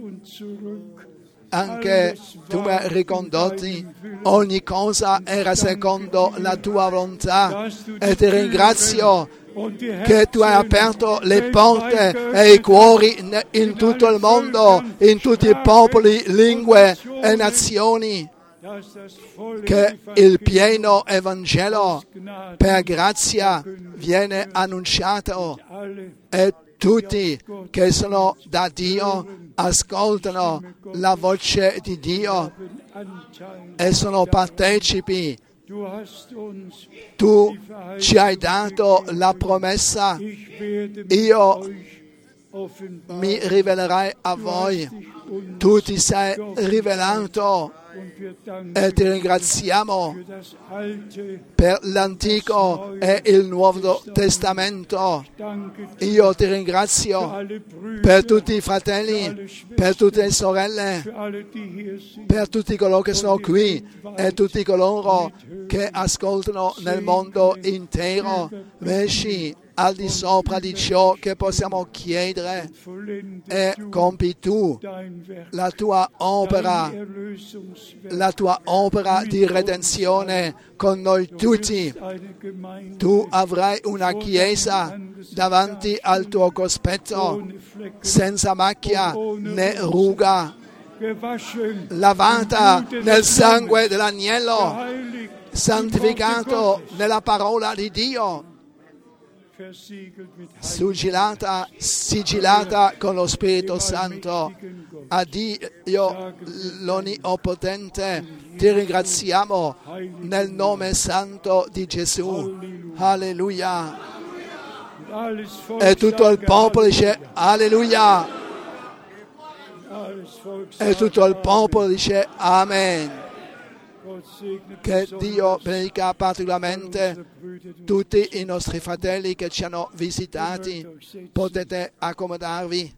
anche tu mi hai ricondotti, ogni cosa era secondo la tua volontà, e ti ringrazio che tu hai aperto le porte e i cuori in tutto il mondo, in tutti i popoli, lingue e nazioni, che il pieno Evangelo per grazia viene annunciato e tutti che sono da Dio ascoltano la voce di Dio e sono partecipi. Tu ci hai dato la promessa: io mi rivelerai a voi. Tu ti sei rivelato e ti ringraziamo per l'Antico e il Nuovo Testamento. Io ti ringrazio per tutti i fratelli, per tutte le sorelle, per tutti coloro che sono qui e tutti coloro che ascoltano nel mondo intero. Riesci al di sopra di ciò che possiamo chiedere e compi tu la tua opera, la tua opera di redenzione con noi tutti. Tu avrai una chiesa davanti al tuo cospetto, senza macchia né ruga, lavata nel sangue dell'agnello, santificato nella parola di Dio, sigillata, sigillata con lo Spirito Santo. A Dio l'Onnipotente ti ringraziamo nel nome santo di Gesù. Alleluia. E tutto il popolo dice Alleluia. E tutto il popolo dice Amen. Che Dio benedica particolarmente tutti i nostri fratelli che ci hanno visitati. Potete accomodarvi.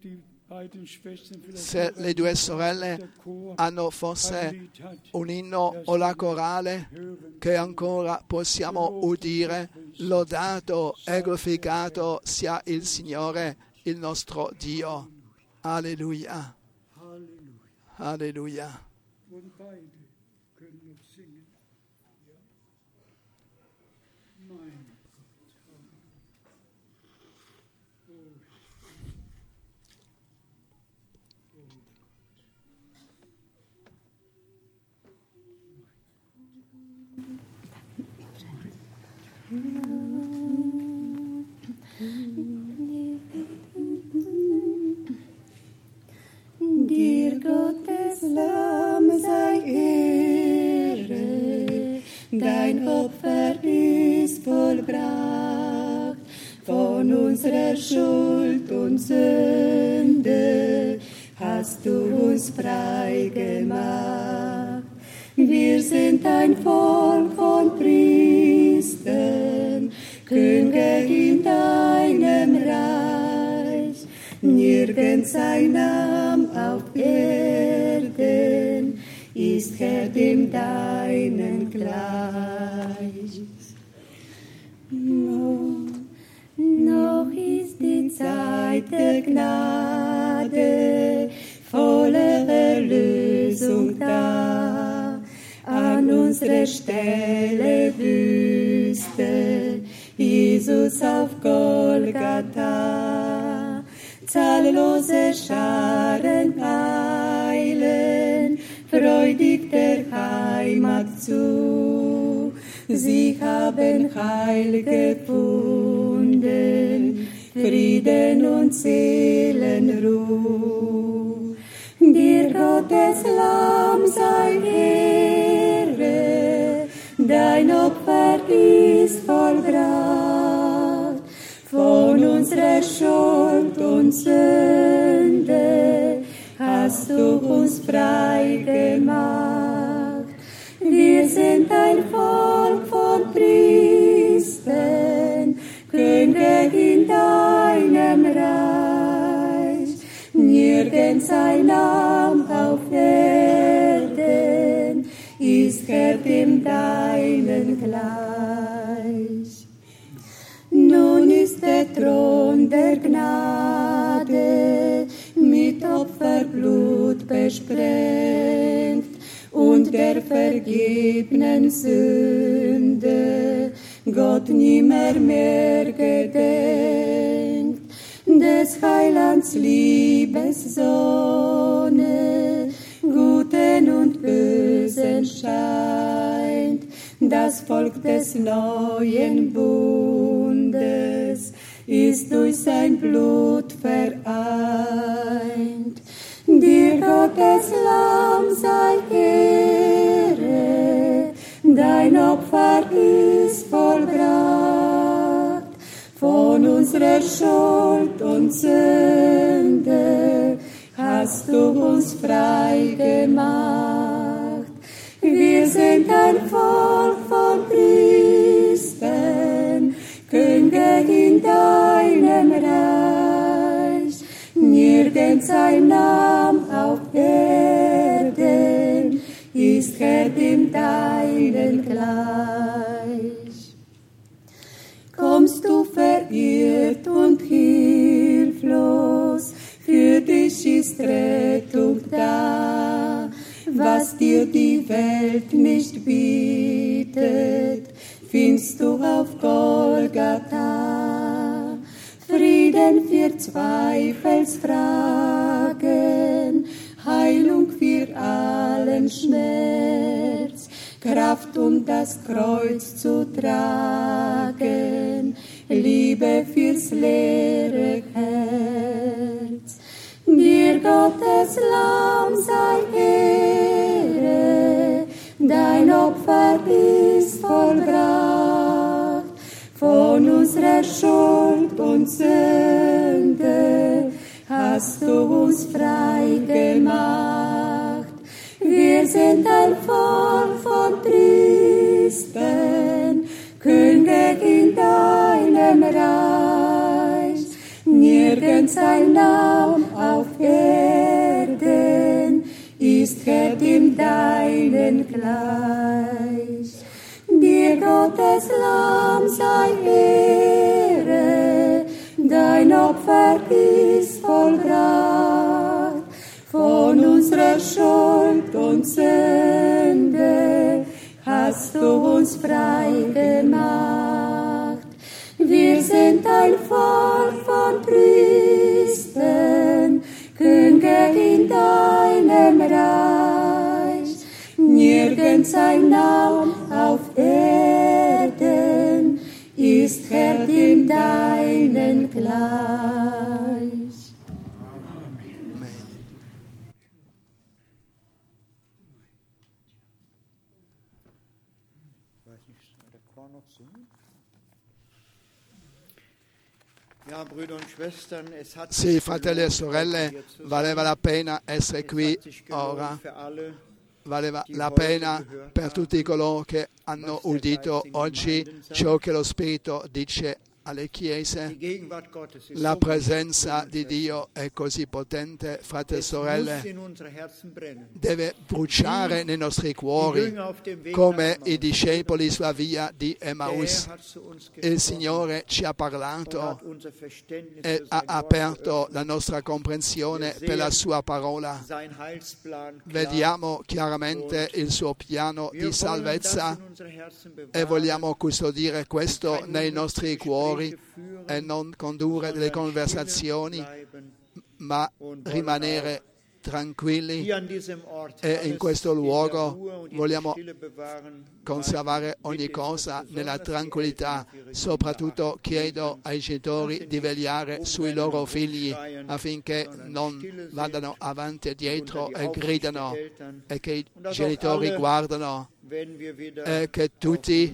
Se le due sorelle hanno forse un inno o la corale che ancora possiamo udire, lodato e glorificato sia il Signore, il nostro Dio. Alleluia. Alleluia. Dir Gottes Lamm sei Ehre, dein Opfer ist vollbracht, von unserer Schuld und Sünde hast du uns frei gemacht. Wir sind ein Volk von Priestern, Könige in deinem Reich, nirgends ein Name auf Erden ist Herr dem deinen gleich. Noch, noch ist die Zeit der Gnade, volle Erlösung da, an unserer Stelle Wüste, Jesus auf Golgatha. Zahllose Scharen eilen freudig der Heimat zu. Sie haben Heil gefunden, Frieden und Seelenruhe. Dir Gottes Lamm sei Ehre, dein Opfer ist vollbracht, von unserer Schuld und Sünde hast du uns frei gemacht. Wir sind ein Volk von Priestern, Könige in deinem Reich, nirgends ein Name auf Erden ist Herr dem deinen gleich. Nun ist der Thron der Gnade mit Opferblut besprengt und der vergebenen Sünde Gott nimmer mehr gedenkt. Des Heilands Liebessonne Guten und Bösen scheint, das Volk des neuen Bundes ist durch sein Blut vereint. Dir Gottes Lamm sei Ehre, dein Opfer ist vollbracht, von unserer Schuld und Sünde hast du uns frei gemacht. Wir sind ein Volk von Priestern, Könige in deinem Reich. Nirgends ein Name auf Erden ist Herr dem deinen gleich. Kommst du verirrt und hilflos, für dich ist Rettung da. Was dir die Welt nicht bietet, findest du auf Golgatha. Frieden für Zweifelsfragen, Heilung für allen Schmerz, Kraft, um das Kreuz zu tragen, Liebe fürs leere Herz. Dir Gottes Lamm sei Ehre, dein Opfer ist vollbracht. Von unserer Schuld und Sünde hast du uns frei gemacht. Wir sind ein Volk von Priestern, Könige in deinem Reich. Nirgends ein Name auf Erden ist Herr dem deinen gleich. Dir Gottes Lamm sei Ehre, dein Opfer ist vollbracht. Von unserer Schuld und Sünde hast du uns frei gemacht. Wir sind ein Volk von Priestern, Könige in deinem Reich. Nirgends ein Name auf Erden ist Herr dem deinen gleich. Sì, fratelli e sorelle, valeva la pena essere qui ora, valeva la pena per tutti coloro che hanno udito oggi ciò che lo Spirito dice alle chiese. La presenza di Dio è così potente, fratelli e sorelle, deve bruciare nei nostri cuori come i discepoli sulla via di Emmaus. Il Signore ci ha parlato e ha aperto la nostra comprensione per la sua parola. Vediamo chiaramente il suo piano di salvezza e vogliamo custodire questo nei nostri cuori e non condurre delle conversazioni, ma rimanere tranquilli. E in questo luogo vogliamo conservare ogni cosa nella tranquillità. Soprattutto chiedo ai genitori di vegliare sui loro figli affinché non vadano avanti e dietro e gridano, e che i genitori guardano, e che tutti,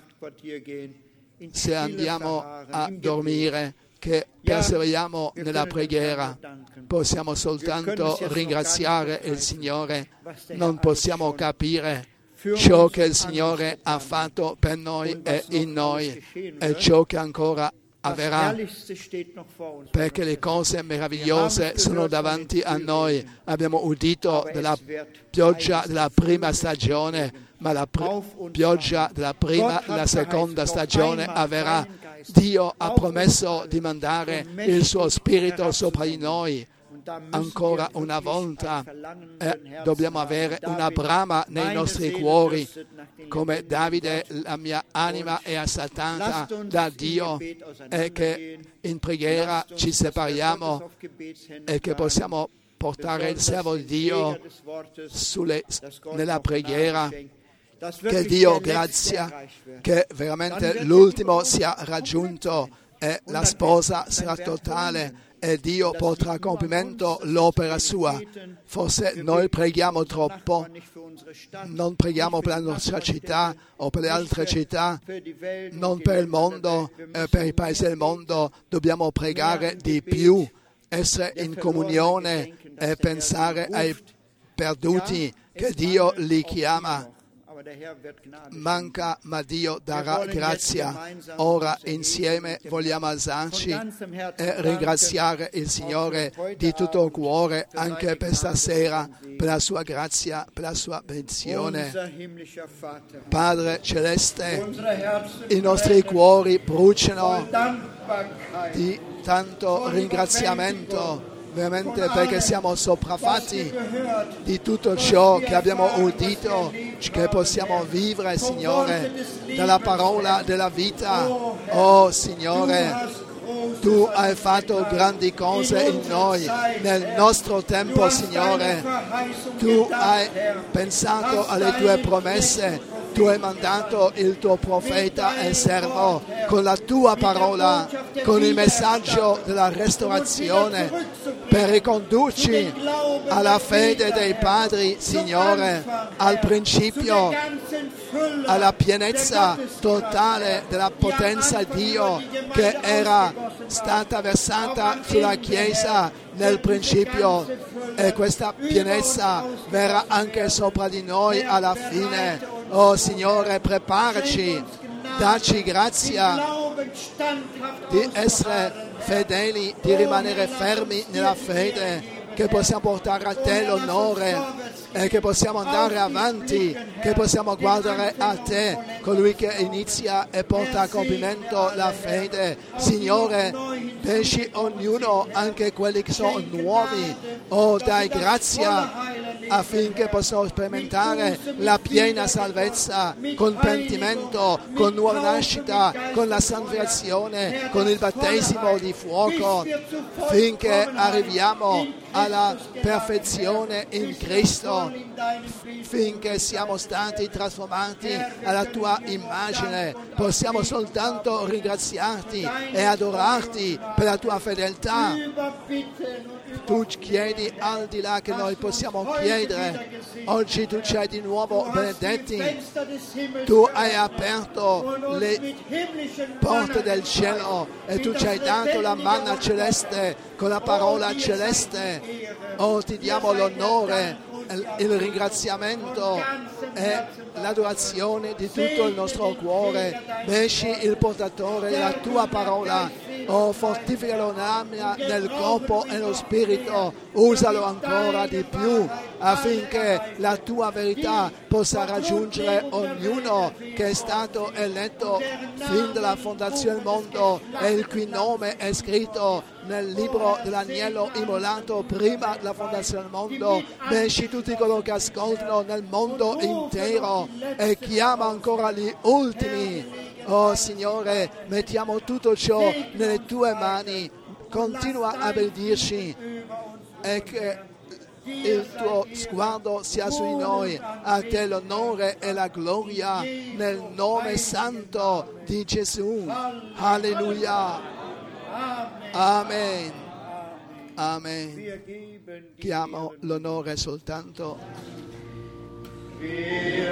se andiamo a dormire, che perseveriamo nella preghiera. Possiamo soltanto ringraziare il Signore, non possiamo capire ciò che il Signore ha fatto per noi e in noi e ciò che ancora avverrà, perché le cose meravigliose sono davanti a noi. Abbiamo udito della pioggia della prima stagione, ma la pr- pioggia della prima e la seconda stagione avverrà. Dio ha promesso di mandare il suo Spirito sopra di noi ancora una volta, e dobbiamo avere una brama nei nostri cuori, come Davide: la mia anima è assatata da Dio, e che in preghiera ci separiamo e che possiamo portare il servo di Dio sulle, nella preghiera. Che Dio grazia che veramente l'ultimo sia raggiunto e la sposa sarà totale e Dio porterà a compimento l'opera sua. Forse noi preghiamo troppo, non preghiamo per la nostra città o per le altre città, non per il mondo, eh, per i paesi del mondo. Dobbiamo pregare di più, essere in comunione e pensare ai perduti che Dio li chiama. Manca, ma Dio darà grazia. Ora insieme vogliamo alzarci e ringraziare il Signore di tutto il cuore anche per stasera, per la sua grazia, per la sua benedizione. Padre Celeste, i nostri cuori bruciano di tanto ringraziamento, veramente, perché siamo sopraffatti di tutto ciò che abbiamo udito, che possiamo vivere, Signore, dalla parola della vita. Oh Signore, Tu hai fatto grandi cose in noi, nel nostro tempo, Signore. Tu hai pensato alle Tue promesse. Tu hai mandato il Tuo profeta e servo con la Tua parola, con il messaggio della restaurazione, per ricondurci alla fede dei padri, Signore, al principio, alla pienezza totale della potenza di Dio che era stata versata sulla Chiesa nel principio, e questa pienezza verrà anche sopra di noi alla fine. Oh Signore, preparaci, dacci grazia di essere fedeli, di rimanere fermi nella fede, che possiamo portare a Te l'onore e che possiamo andare avanti, che possiamo guardare a Te, colui che inizia e porta a compimento la fede. Signore, benci ognuno, anche quelli che sono nuovi. Oh, dai grazia affinché possano sperimentare la piena salvezza, con pentimento, con nuova nascita, con la santificazione, con il battesimo di fuoco, finché arriviamo alla perfezione in Cristo, finché siamo stati trasformati alla Tua immagine. Possiamo soltanto ringraziarti e adorarti per la Tua fedeltà. Tu chiedi al di là che noi possiamo chiedere. Oggi Tu ci hai di nuovo benedetti. Tu hai aperto le porte del cielo e Tu ci hai dato la manna celeste con la parola celeste. Oh, Ti diamo l'onore, il ringraziamento e l'adorazione di tutto il nostro cuore. Benci il portatore della Tua parola. Oh, fortificalo nel corpo e nello spirito, usalo ancora di più affinché la Tua verità possa raggiungere ognuno che è stato eletto fin dalla fondazione del mondo e il cui nome è scritto nel libro dell'agnello immolato prima della fondazione del mondo. Benci tutti coloro che ascoltano nel mondo intero e chiama ancora gli ultimi. Oh Signore, mettiamo tutto ciò nelle Tue mani. Continua a benedirci e che il Tuo sguardo sia su di noi. A Te l'onore e la gloria nel nome santo di Gesù. Alleluia. Amen. Amen. Chiamo l'onore soltanto